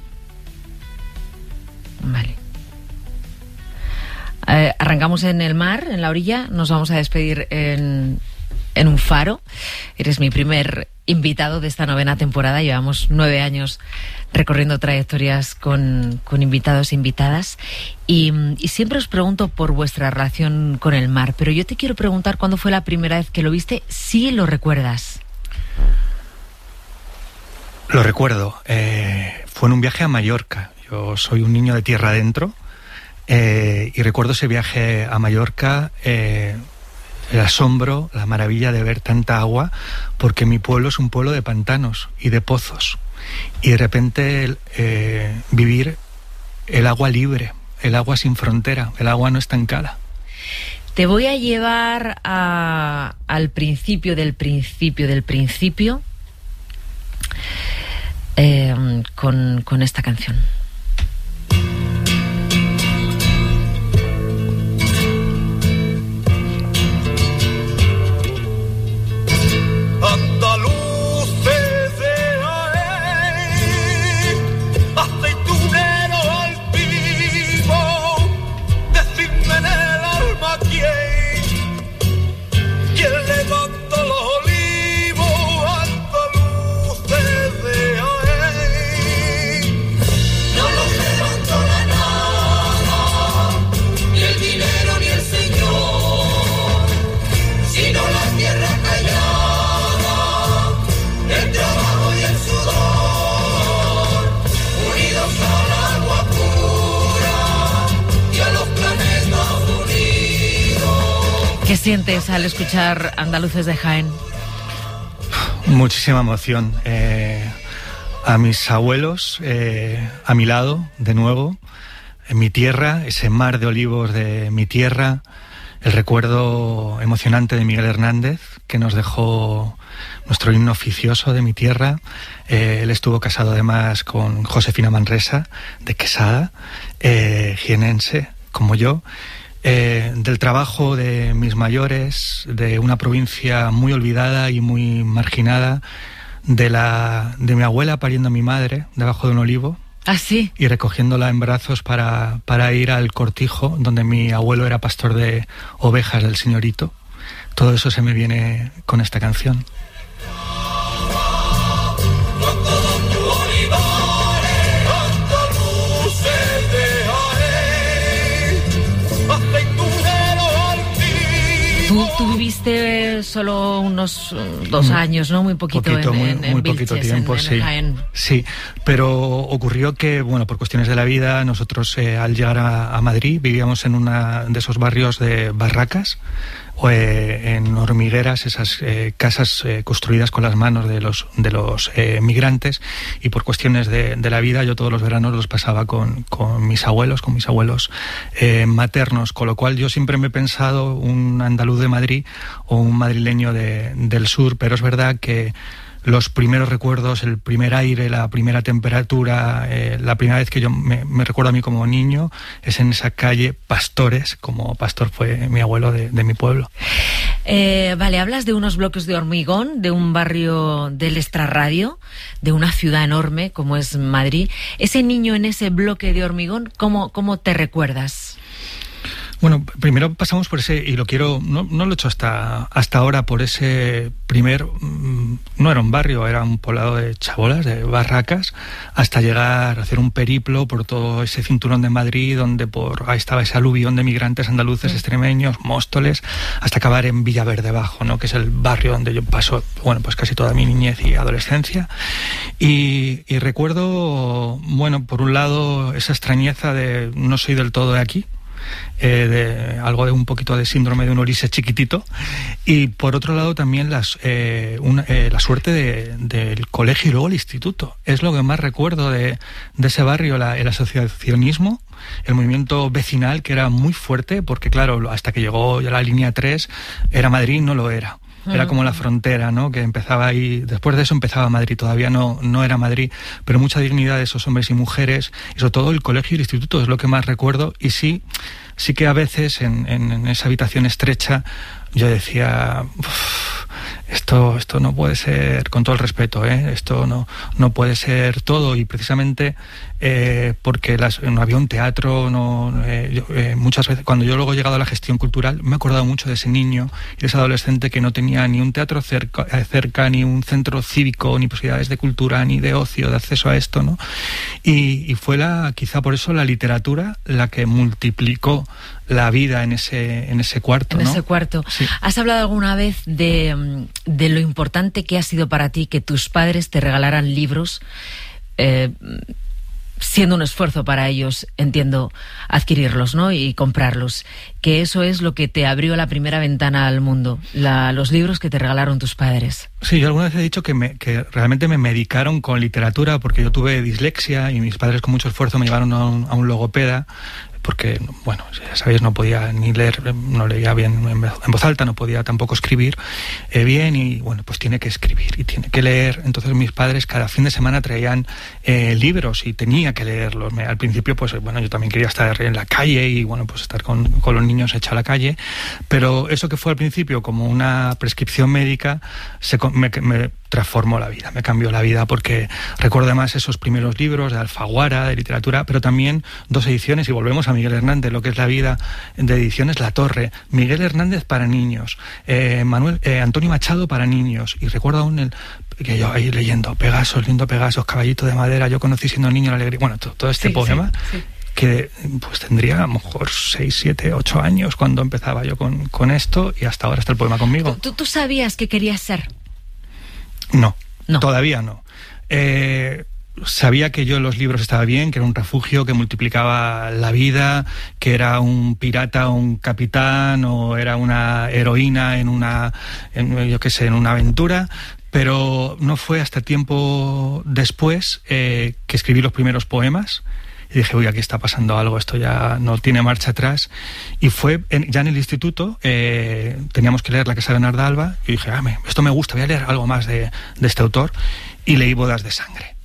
S17: Vale. Arrancamos en el mar, en la orilla. Nos vamos a despedir en un faro. Eres mi primer invitado de esta 9ª temporada. Llevamos 9 años recorriendo trayectorias con invitados e invitadas. Y siempre os pregunto por vuestra relación con el mar. Pero yo te quiero preguntar cuándo fue la primera vez que lo viste, si lo recuerdas.
S12: Lo recuerdo. Fue en un viaje a Mallorca. Yo soy un niño de tierra adentro. Y recuerdo ese viaje a Mallorca, el asombro, la maravilla de ver tanta agua, porque mi pueblo es un pueblo de pantanos y de pozos, y de repente vivir el agua libre, el agua sin frontera, el agua no estancada.
S17: Te voy a llevar al principio del principio con esta canción. ¿Qué sientes al escuchar Andaluces de Jaén?
S12: Muchísima emoción. A mis abuelos, a mi lado, de nuevo, en mi tierra, ese mar de olivos de mi tierra, el recuerdo emocionante de Miguel Hernández, que nos dejó nuestro himno oficioso de mi tierra. Él estuvo casado además con Josefina Manresa, de Quesada, jienense, como yo. Del trabajo de mis mayores, de una provincia muy olvidada y muy marginada, de mi abuela pariendo a mi madre debajo de un olivo.
S17: ¿Ah, sí?
S12: Y recogiéndola en brazos para ir al cortijo, donde mi abuelo era pastor de ovejas del señorito. Todo eso se me viene con esta canción.
S17: Estuviste solo unos 2 años, ¿no? Muy poquito,
S12: muy poquito tiempo, sí.
S17: Jaén.
S12: Sí, pero ocurrió que, bueno, por cuestiones de la vida, nosotros al llegar a Madrid vivíamos en una de esos barrios de barracas, en hormigueras, esas casas construidas con las manos de los migrantes, y por cuestiones de la vida yo todos los veranos los pasaba con mis abuelos maternos, con lo cual yo siempre me he pensado un andaluz de Madrid o un madrileño del sur, pero es verdad que los primeros recuerdos, el primer aire, la primera temperatura, la primera vez que yo me recuerdo a mí como niño es en esa calle Pastores, como pastor fue mi abuelo de mi pueblo.
S17: Vale, hablas de unos bloques de hormigón, de un barrio del extrarradio, de una ciudad enorme como es Madrid. Ese niño en ese bloque de hormigón, ¿cómo te recuerdas?
S12: Bueno, primero pasamos por ese, y lo quiero, no lo he hecho hasta ahora, por ese primer, no era un barrio, era un poblado de chabolas, de barracas, hasta llegar a hacer un periplo por todo ese cinturón de Madrid, donde ahí estaba ese aluvión de migrantes andaluces, extremeños, Móstoles, hasta acabar en Villaverde Bajo, ¿no? Que es el barrio donde yo paso, bueno, pues casi toda mi niñez y adolescencia. Y recuerdo, bueno, por un lado, esa extrañeza de no soy del todo de aquí, de algo de un poquito de síndrome de un Ulises chiquitito, y por otro lado también la suerte del colegio y luego el instituto. Es lo que más recuerdo de ese barrio, el asociacionismo, el movimiento vecinal, que era muy fuerte, porque claro, hasta que llegó ya la línea 3 era Madrid, no lo era. Era como la frontera, ¿no? Que empezaba ahí. Después de eso empezaba Madrid. Todavía no era Madrid, pero mucha dignidad de esos hombres y mujeres, y sobre todo el colegio y el instituto es lo que más recuerdo. Y sí que a veces en esa habitación estrecha yo decía, esto no puede ser, con todo el respeto, esto no puede ser todo, y precisamente porque no había un teatro, muchas veces, cuando yo luego he llegado a la gestión cultural, me he acordado mucho de ese niño y de ese adolescente que no tenía ni un teatro cerca, ni un centro cívico, ni posibilidades de cultura, ni de ocio, de acceso a esto, ¿no? Y fue quizá por eso la literatura la que multiplicó la vida en ese cuarto, ¿no?
S17: En ese cuarto. Sí. ¿Has hablado alguna vez de lo importante que ha sido para ti que tus padres te regalaran libros, siendo un esfuerzo para ellos, entiendo, adquirirlos, ¿no? Y comprarlos? Que eso es lo que te abrió la primera ventana al mundo, los libros que te regalaron tus padres.
S12: Sí, yo alguna vez he dicho que realmente me medicaron con literatura, porque yo tuve dislexia y mis padres con mucho esfuerzo me llevaron a un logopeda, porque, bueno, ya sabéis, no podía ni leer, no leía bien en voz alta, no podía tampoco escribir bien, y bueno, pues tiene que escribir y tiene que leer. Entonces mis padres cada fin de semana traían libros y tenía que leerlos. Al principio, pues bueno, yo también quería estar en la calle y bueno, pues estar con los niños hecha a la calle, pero eso que fue al principio como una prescripción médica me transformó la vida, me cambió la vida, porque recuerdo además esos primeros libros de Alfaguara, de literatura, pero también 2 ediciones, y volvemos a Miguel Hernández, lo que es la vida de ediciones La Torre, Miguel Hernández para niños, Antonio Machado para niños, y recuerdo aún que yo ahí leyendo Pegasos, lindo Pegasos, caballito de madera, yo conocí siendo niño la alegría, bueno, todo este poema. Sí. Que pues tendría a lo mejor 6, 7, 8 años cuando empezaba yo con esto, y hasta ahora está el poema conmigo.
S17: ¿Tú sabías qué querías ser?
S12: No, todavía no. Sabía que yo en los libros estaba bien, que era un refugio, que multiplicaba la vida, que era un pirata o un capitán, o era una heroína en una aventura, pero no fue hasta tiempo después que escribí los primeros poemas. Y dije, uy, aquí está pasando algo, esto ya no tiene marcha atrás. Y fue ya en el instituto, teníamos que leer La Casa de Bernarda Alba, y dije, esto me gusta, voy a leer algo más de este autor, y leí Bodas de Sangre.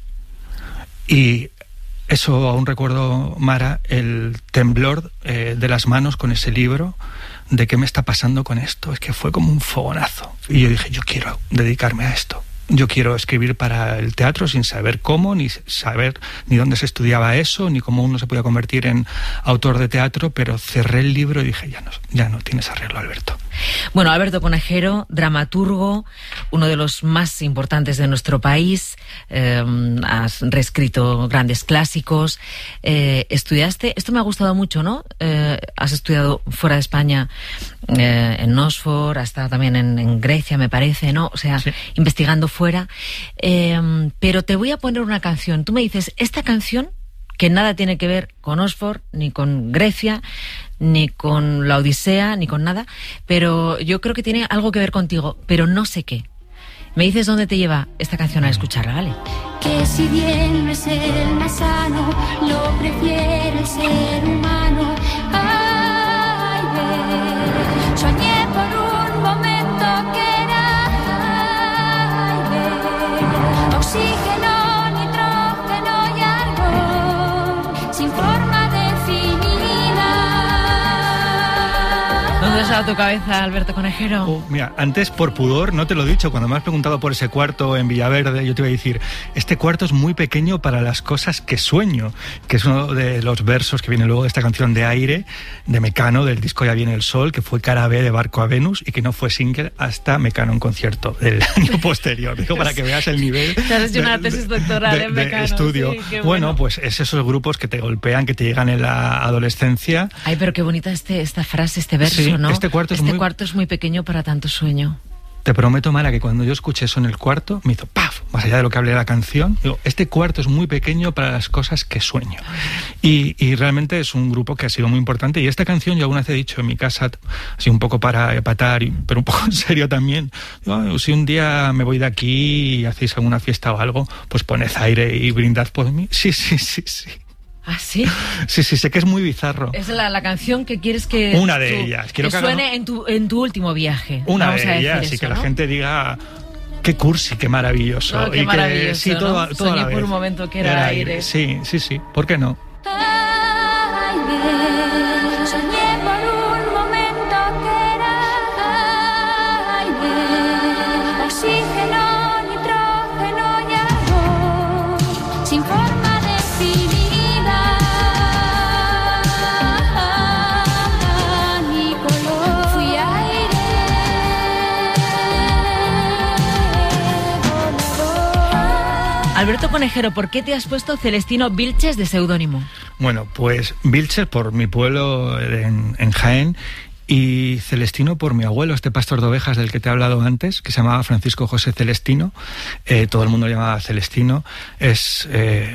S12: Y eso aún recuerdo, Mara, el temblor de las manos con ese libro, de qué me está pasando con esto, es que fue como un fogonazo. Y yo dije, yo quiero dedicarme a esto. Yo quiero escribir para el teatro sin saber cómo, ni saber ni dónde se estudiaba eso, ni cómo uno se podía convertir en autor de teatro, pero cerré el libro y dije, ya no tienes arreglo, Alberto.
S17: Bueno, Alberto Conejero, dramaturgo, uno de los más importantes de nuestro país, has reescrito grandes clásicos, estudiaste, esto me ha gustado mucho, ¿no? Has estudiado fuera de España, en Oxford, has estado también en Grecia, me parece, ¿no? O sea, sí, investigando fuera. Pero te voy a poner una canción. Tú me dices, esta canción, que nada tiene que ver con Oxford, ni con Grecia, ni con la Odisea, ni con nada, pero yo creo que tiene algo que ver contigo, pero no sé qué. Me dices dónde te lleva esta canción a escucharla, ¿vale?
S13: Que si bien no es el más sano, lo prefiere el ser humano. Ay, ve, soñé por un momento que era, ay, ve, oxígeno, nitrógeno y argón, sin forma definida.
S17: ¿Dónde está tu cabeza, Alberto Conejero?
S12: Mira, antes por pudor, no te lo he dicho, cuando me has preguntado por ese cuarto en Villaverde, yo te iba a decir, este cuarto es muy pequeño para las cosas que sueño, que es uno de los versos que viene luego de esta canción de Aire, de Mecano, del disco Ya viene el sol, que fue cara B de Barco a Venus y que no fue single hasta Mecano en concierto del año posterior. Digo, para que veas el nivel
S17: te has hecho una tesis doctoral en Mecano,
S12: de estudio.
S17: Sí,
S12: bueno, pues es esos grupos que te golpean, que te llegan en la adolescencia.
S17: Ay, pero qué bonita esta frase, este verso, sí, ¿no?
S12: Este cuarto
S17: es muy pequeño para tanto sueño.
S12: Te prometo, Mara, que cuando yo escuché eso en el cuarto, me hizo ¡paf! Más allá de lo que hablé de la canción, digo, este cuarto es muy pequeño para las cosas que sueño. Y realmente es un grupo que ha sido muy importante. Y esta canción, yo alguna vez he dicho en mi casa, así un poco para epatar, pero un poco en serio también, digo, si un día me voy de aquí y hacéis alguna fiesta o algo, pues poned Aire y brindad por mí. Sí.
S17: ¿Ah, sí?
S12: Sí, sé que es muy bizarro.
S17: Es la canción que quieres que...
S12: Una de ellas.
S17: Quiero que suene en tu último viaje.
S12: Una de ellas, y que ¿no? La gente diga... Qué cursi, qué maravilloso.
S17: No, qué maravilloso,
S12: que, sí,
S17: ¿no? Soñé
S12: por
S17: un momento que era aire.
S12: Sí. ¿Por qué no?
S13: Soñé por un momento que era aire, oxígeno, nitrógeno y argón, sin forma definida ni color. Fui aire.
S17: Alberto Conejero, ¿por qué te has puesto Celestino Vilches de seudónimo?
S12: Bueno, pues Vilches por mi pueblo en Jaén y Celestino por mi abuelo, este pastor de ovejas del que te he hablado antes, que se llamaba Francisco José Celestino. Todo el mundo lo llamaba Celestino. Es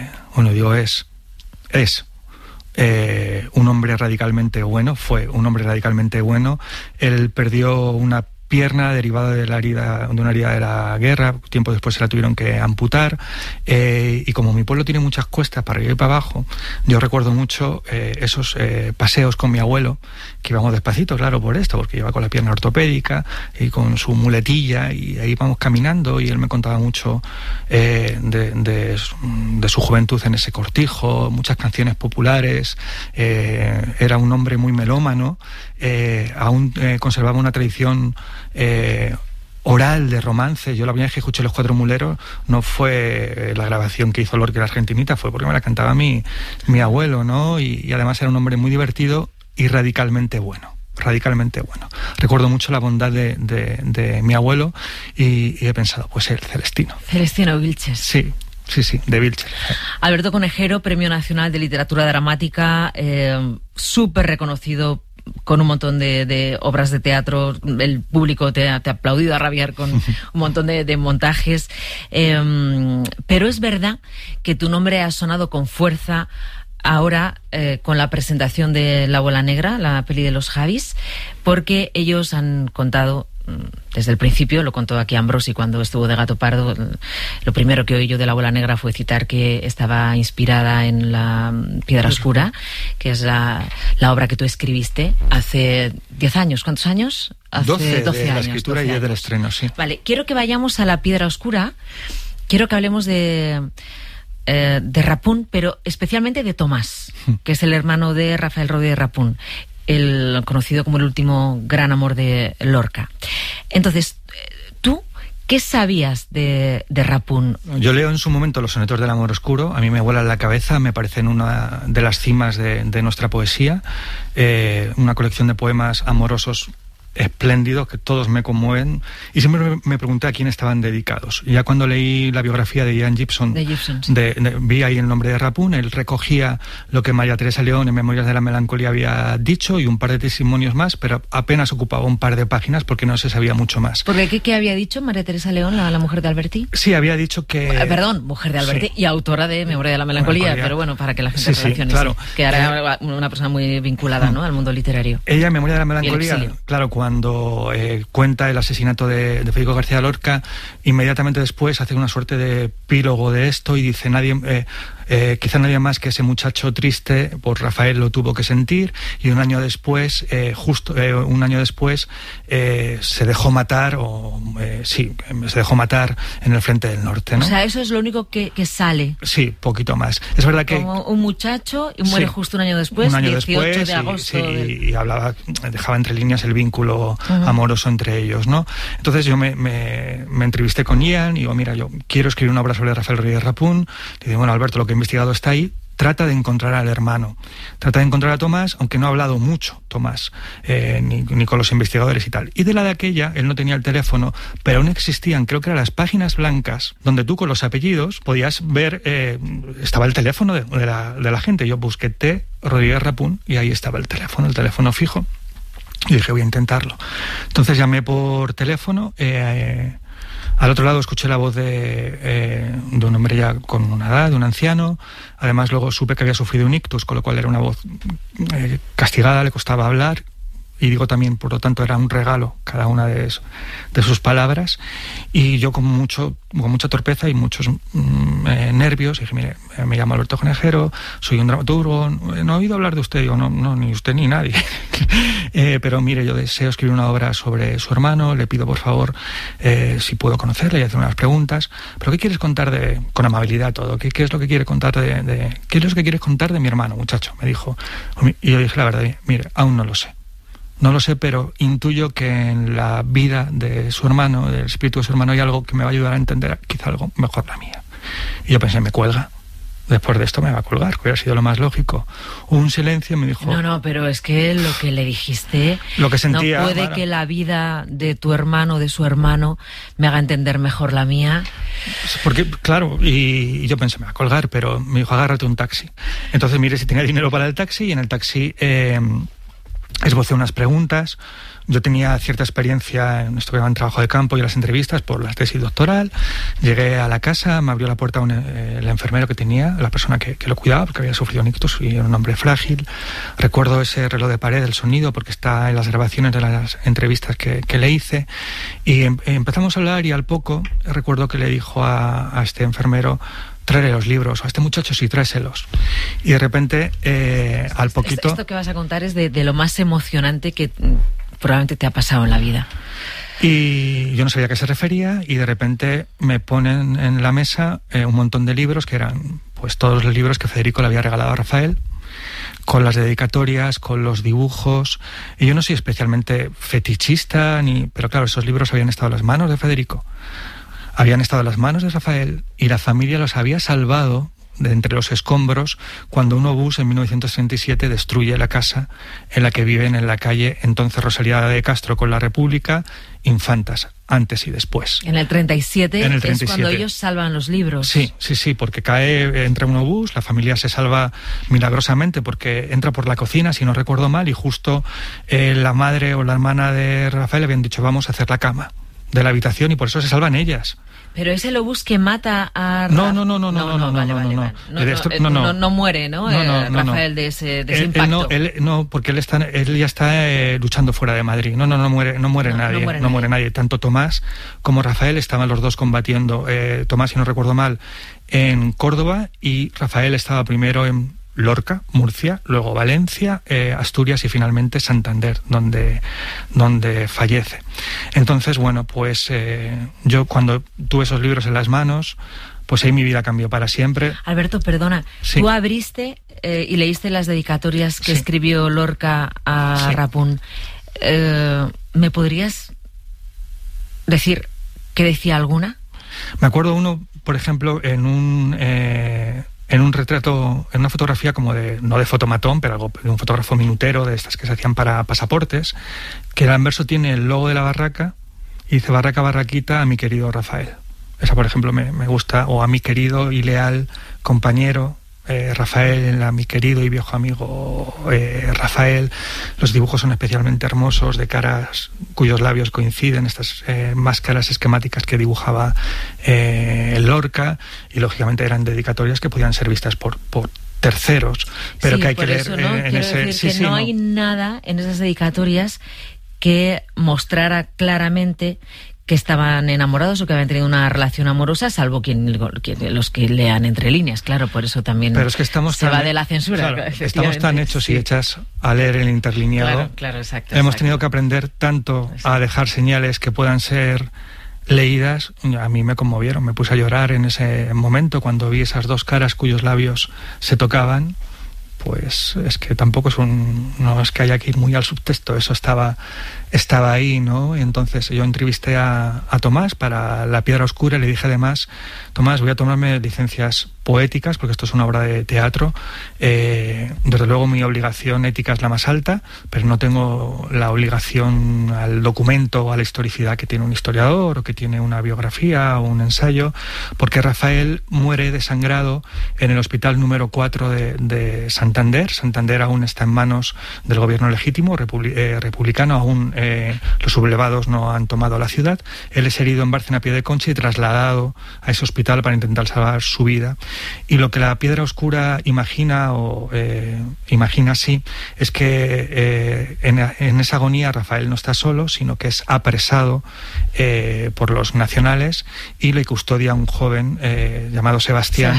S12: un hombre radicalmente bueno, fue un hombre radicalmente bueno. Él perdió una pierna derivada de una herida de la guerra, tiempo después se la tuvieron que amputar, y como mi pueblo tiene muchas cuestas para arriba y para abajo, yo recuerdo mucho esos paseos con mi abuelo, que íbamos despacito, claro, porque iba con la pierna ortopédica y con su muletilla, y ahí íbamos caminando, y él me contaba mucho de su juventud en ese cortijo, muchas canciones populares. Era un hombre muy melómano, aún conservaba una tradición oral de romance. Yo la primera vez que escuché Los Cuatro Muleros no fue la grabación que hizo Lorca y la Argentinita, fue porque me la cantaba mi abuelo, ¿no? Y además era un hombre muy divertido y radicalmente bueno. Recuerdo mucho la bondad de mi abuelo y he pensado, pues el Celestino.
S17: Celestino Vilches.
S12: Sí, de Vilches.
S17: Alberto Conejero, Premio Nacional de Literatura Dramática, súper reconocido, con un montón de obras de teatro. El público te ha aplaudido a rabiar con un montón de montajes. Pero es verdad que tu nombre ha sonado con fuerza ahora con la presentación de La Bola Negra, la peli de los Javis, porque ellos han contado desde el principio, lo contó aquí Ambrosi cuando estuvo de Gato Pardo. Lo primero que oí yo de La Bola Negra fue citar que estaba inspirada en La Piedra Oscura, que es la obra que tú escribiste hace 10 años. ¿Cuántos años? Hace 12
S12: de
S17: años.
S12: La escritura 12 y 10 del estreno, sí.
S17: Vale, quiero que vayamos a La Piedra Oscura. Quiero que hablemos de Rapún, pero especialmente de Tomás, que es el hermano de Rafael Rode de Rapún, el conocido como el último gran amor de Lorca. Entonces, ¿tú qué sabías de Rapún?
S12: Yo leo en su momento los sonetos del amor oscuro, a mí me vuelan la cabeza, me parecen una de las cimas de nuestra poesía, una colección de poemas amorosos espléndidos, que todos me conmueven, y siempre me pregunté a quién estaban dedicados. Y ya cuando leí la biografía de Ian Gibson, vi ahí el nombre de Rapun. Él recogía lo que María Teresa León en Memorias de la Melancolía había dicho y un par de testimonios más, pero apenas ocupaba un par de páginas porque no se sabía mucho más.
S17: ¿Porque qué había dicho María Teresa León, la mujer de Alberti?
S12: Sí, había dicho que...
S17: Perdón, mujer de Alberti y autora de Memoria de la Melancolía, pero bueno, para que la gente relacione,
S12: claro.
S17: Que era una persona muy vinculada, ¿no?, al mundo literario.
S12: Ella en Memoria de la Melancolía, claro, cuando cuenta el asesinato de Federico García Lorca, inmediatamente después hace una suerte de epílogo de esto y dice: quizá nadie más que ese muchacho triste, pues Rafael lo tuvo que sentir, y un año después, se dejó matar, se dejó matar en el Frente del Norte, ¿no?
S17: O sea, eso es lo único que sale.
S12: Sí, poquito más. Es verdad que...
S17: Como un muchacho y muere justo un año después,
S12: un año
S17: 18
S12: después,
S17: de agosto.
S12: Y hablaba, dejaba entre líneas el vínculo amoroso entre ellos, ¿no? Entonces yo me entrevisté con Ian y digo: mira, yo quiero escribir una obra sobre Rafael Rodríguez Rapun. Y digo: bueno, Alberto, lo que he investigado está ahí. Trata de encontrar al hermano, trata de encontrar a Tomás, aunque no ha hablado mucho Tomás, ni con los investigadores y tal. Y de aquella, él no tenía el teléfono, pero aún existían, creo que eran las páginas blancas, donde tú con los apellidos podías ver, estaba el teléfono de la gente. Yo busqué T. Rodríguez Rapun y ahí estaba el teléfono fijo, y dije: voy a intentarlo. Entonces llamé por teléfono, al otro lado escuché la voz de un hombre ya con una edad, de un anciano. Además luego supe que había sufrido un ictus, con lo cual era una voz castigada, le costaba hablar. Y digo también, por lo tanto, era un regalo cada una de sus palabras. Y yo con mucha torpeza y muchos nervios dije: mire, me llamo Alberto Conejero, soy un dramaturgo, no he oído hablar de usted. Digo: no, ni usted ni nadie. Pero mire, yo deseo escribir una obra sobre su hermano, le pido por favor si puedo conocerle y hacer unas preguntas. ¿Pero qué quieres contar con amabilidad todo? ¿Qué es lo que quiere contar qué es lo que quieres contar de mi hermano, muchacho? Me dijo. Y yo dije la verdad: mire, aún no lo sé. No lo sé, pero intuyo que en la vida de su hermano, del espíritu de su hermano, hay algo que me va a ayudar a entender quizá algo mejor la mía. Y yo pensé: me cuelga. Después de esto me va a colgar, que hubiera sido lo más lógico. Hubo un silencio y me dijo...
S17: No, pero es que lo que le dijiste...
S12: Lo que sentía...
S17: No puede que la vida de tu hermano, de su hermano, me haga entender mejor la mía.
S12: Porque, claro, y yo pensé: me va a colgar, pero me dijo: agárrate un taxi. Entonces miré si tenía dinero para el taxi, y en el taxi... esbocé unas preguntas. Yo tenía cierta experiencia en esto que llaman trabajo de campo y las entrevistas por la tesis doctoral. Llegué a la casa, me abrió la puerta el enfermero que tenía, la persona que lo cuidaba, porque había sufrido un ictus y era un hombre frágil. Recuerdo ese reloj de pared, el sonido, porque está en las grabaciones de las entrevistas que le hice. Y empezamos a hablar, y al poco recuerdo que le dijo a este enfermero: tráele los libros, a este muchacho sí, tráeselos. Y de repente, al poquito...
S17: Esto que vas a contar es de lo más emocionante que probablemente te ha pasado en la vida.
S12: Y yo no sabía a qué se refería, y de repente me ponen en la mesa un montón de libros, que eran pues todos los libros que Federico le había regalado a Rafael, con las dedicatorias, con los dibujos. Y yo no soy especialmente fetichista, pero claro, esos libros habían estado en las manos de Federico. Habían estado en las manos de Rafael, y la familia los había salvado de entre los escombros cuando un obús en 1937 destruye la casa en la que viven en la calle entonces Rosalía de Castro con la República, Infantas, antes y después.
S17: En el 37 es cuando ellos salvan los libros.
S12: Sí, porque entra un obús, la familia se salva milagrosamente porque entra por la cocina, si no recuerdo mal, y justo la madre o la hermana de Rafael habían dicho: vamos a hacer la cama de la habitación, y por eso se salvan ellas.
S17: Pero es el obús que mata a...
S12: No,
S17: muere, ¿no? Rafael de ese impacto.
S12: No, porque él ya está luchando fuera de Madrid. No muere nadie. Tanto Tomás como Rafael estaban los dos combatiendo. Tomás, si no recuerdo mal, en Córdoba, y Rafael estaba primero en Lorca, Murcia, luego Valencia, Asturias y finalmente Santander, donde fallece. Entonces, bueno, pues yo cuando tuve esos libros en las manos, pues ahí mi vida cambió para siempre.
S17: Alberto, perdona, sí. Tú abriste y leíste las dedicatorias que escribió Lorca a Rapun. ¿Me podrías decir qué decía alguna?
S12: Me acuerdo uno, por ejemplo, en en un retrato, en una fotografía como no de fotomatón, pero algo de un fotógrafo minutero, de estas que se hacían para pasaportes, que el anverso tiene el logo de la barraca y dice barraca, barraquita, a mi querido Rafael. Esa, por ejemplo, me gusta, o a mi querido y leal compañero Rafael, a mi querido y viejo amigo Rafael. Los dibujos son especialmente hermosos, de caras cuyos labios coinciden, estas máscaras esquemáticas que dibujaba Lorca, y lógicamente eran dedicatorias que podían ser vistas por terceros, pero
S17: sí,
S12: que hay que leer
S17: eso, ¿no?
S12: en ese...
S17: Decir que no hay nada en esas dedicatorias que mostrara claramente que estaban enamorados o que habían tenido una relación amorosa, salvo los que lean entre líneas, claro, por eso también.
S12: Pero es que estamos
S17: se va de la censura.
S12: Claro, estamos tan hechos y hechas a leer el interlineado.
S17: Claro, exacto.
S12: Hemos tenido que aprender tanto a dejar señales que puedan ser leídas. A mí me conmovieron, me puse a llorar en ese momento cuando vi esas dos caras cuyos labios se tocaban. Pues es que tampoco no es que haya que ir muy al subtexto, eso estaba ahí, ¿no? Y entonces yo entrevisté a Tomás para La Piedra Oscura y le dije además, Tomás, voy a tomarme licencias poéticas, porque esto es una obra de teatro. Desde luego mi obligación ética es la más alta, pero no tengo la obligación al documento o a la historicidad que tiene un historiador o que tiene una biografía o un ensayo, porque Rafael muere desangrado en el hospital número 4 de Santander. Santander aún está en manos del gobierno legítimo, republicano, aún los sublevados no han tomado la ciudad. Él es herido en Bárcena Pie de Concha y trasladado a ese hospital para intentar salvar su vida. Y lo que La Piedra Oscura imagina así es que en esa agonía Rafael no está solo, sino que es apresado por los nacionales y le custodia un joven llamado Sebastián.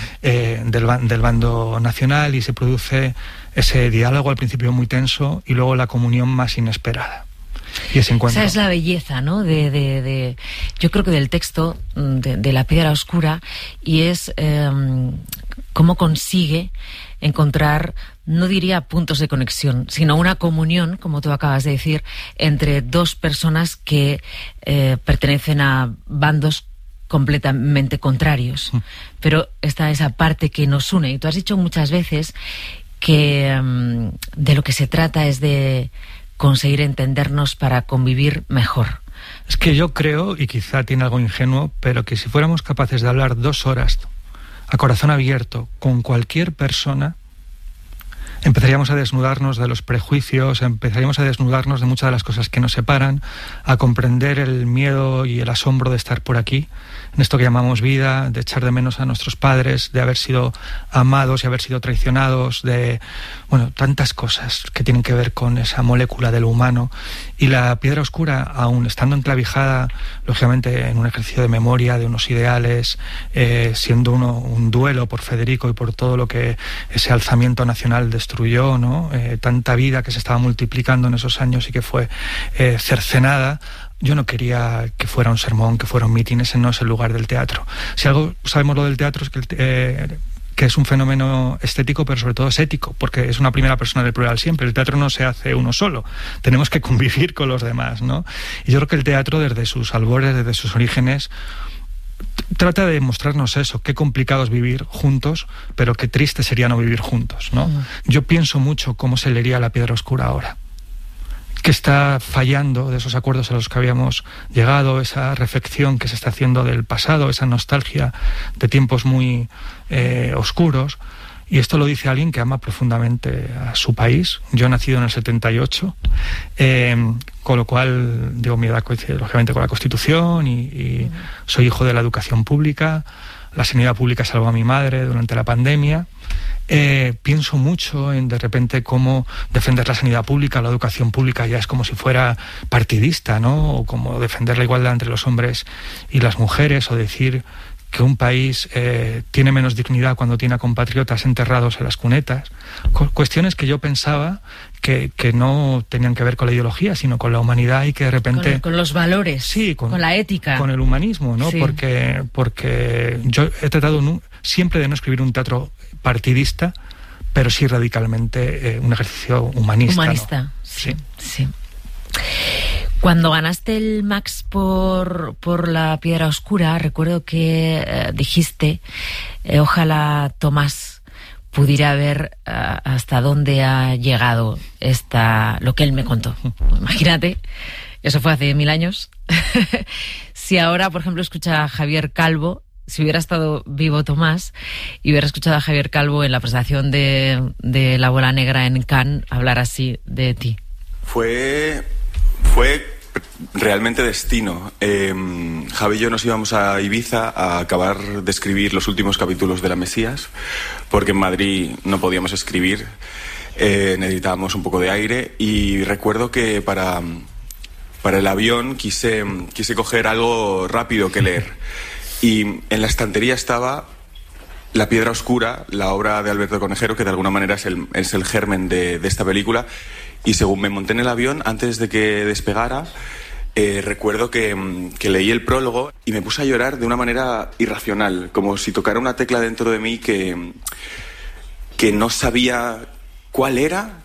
S12: Del bando nacional, y se produce ese diálogo al principio muy tenso y luego la comunión más inesperada. Y ese encuentro.
S17: Esa es la belleza, ¿no? Yo creo que del texto de La Piedra Oscura, y es cómo consigue encontrar, no diría puntos de conexión, sino una comunión, como tú acabas de decir, entre dos personas que pertenecen a bandos completamente contrarios. Pero está esa parte que nos une. Y tú has dicho muchas veces que de lo que se trata es de conseguir entendernos para convivir mejor.
S12: Es que yo creo, y quizá tiene algo ingenuo, pero que si fuéramos capaces de hablar 2 horas a corazón abierto con cualquier persona, empezaríamos a desnudarnos de los prejuicios, empezaríamos a desnudarnos de muchas de las cosas que nos separan, a comprender el miedo y el asombro de estar por aquí, en esto que llamamos vida, de echar de menos a nuestros padres, de haber sido amados y haber sido traicionados, de, bueno, tantas cosas que tienen que ver con esa molécula de lo humano. Y La Piedra Oscura, aún estando enclavijada, lógicamente, en un ejercicio de memoria, de unos ideales, siendo un duelo por Federico y por todo lo que ese alzamiento nacional destruyó, ¿no? Tanta vida que se estaba multiplicando en esos años y que fue cercenada. Yo no quería que fuera un sermón, que fuera un mitin, ese no es el lugar del teatro. Si algo sabemos lo del teatro es que es un fenómeno estético, pero sobre todo es ético, porque es una primera persona del plural siempre. El teatro no se hace uno solo, tenemos que convivir con los demás, ¿no? Y yo creo que el teatro, desde sus albores, desde sus orígenes, trata de mostrarnos eso, qué complicado es vivir juntos, pero qué triste sería no vivir juntos, ¿no? Yo pienso mucho cómo se leería La Piedra Oscura ahora, que está fallando de esos acuerdos a los que habíamos llegado, esa reflexión que se está haciendo del pasado, esa nostalgia de tiempos muy oscuros. Y esto lo dice alguien que ama profundamente a su país. Yo he nacido en el 78, con lo cual, digo, mi edad coincide lógicamente con la Constitución y soy hijo de la educación pública. La sanidad pública salvó a mi madre durante la pandemia. Pienso mucho en, de repente, cómo defender la sanidad pública, la educación pública ya es como si fuera partidista, ¿no? O como defender la igualdad entre los hombres y las mujeres, o decir que un país tiene menos dignidad cuando tiene a compatriotas enterrados en las cunetas. Cuestiones que yo pensaba que no tenían que ver con la ideología, sino con la humanidad, y que de repente...
S17: Con los valores, sí, con la ética.
S12: Con el humanismo, ¿no? Sí. Porque yo he tratado siempre de no escribir un teatro partidista, pero sí radicalmente un ejercicio humanista.
S17: Humanista,
S12: ¿no? Sí.
S17: Cuando ganaste el Max por La Piedra Oscura, recuerdo que dijiste, ojalá Tomás pudiera ver hasta dónde ha llegado lo que él me contó. Imagínate, eso fue hace 1000 años. Si ahora, por ejemplo, escucha a Javier Calvo, si hubiera estado vivo Tomás y hubiera escuchado a Javier Calvo en la presentación de La Bola Negra en Cannes hablar así de ti.
S14: Fue realmente destino. Javi y yo nos íbamos a Ibiza a acabar de escribir los últimos capítulos de La Mesías, porque en Madrid no podíamos escribir, necesitábamos un poco de aire, y recuerdo que para el avión quise coger algo rápido que leer, y en la estantería estaba La Piedra Oscura, la obra de Alberto Conejero, que de alguna manera es el germen de esta película. Y según me monté en el avión, antes de que despegara, recuerdo que leí el prólogo y me puse a llorar de una manera irracional, como si tocara una tecla dentro de mí que no sabía cuál era,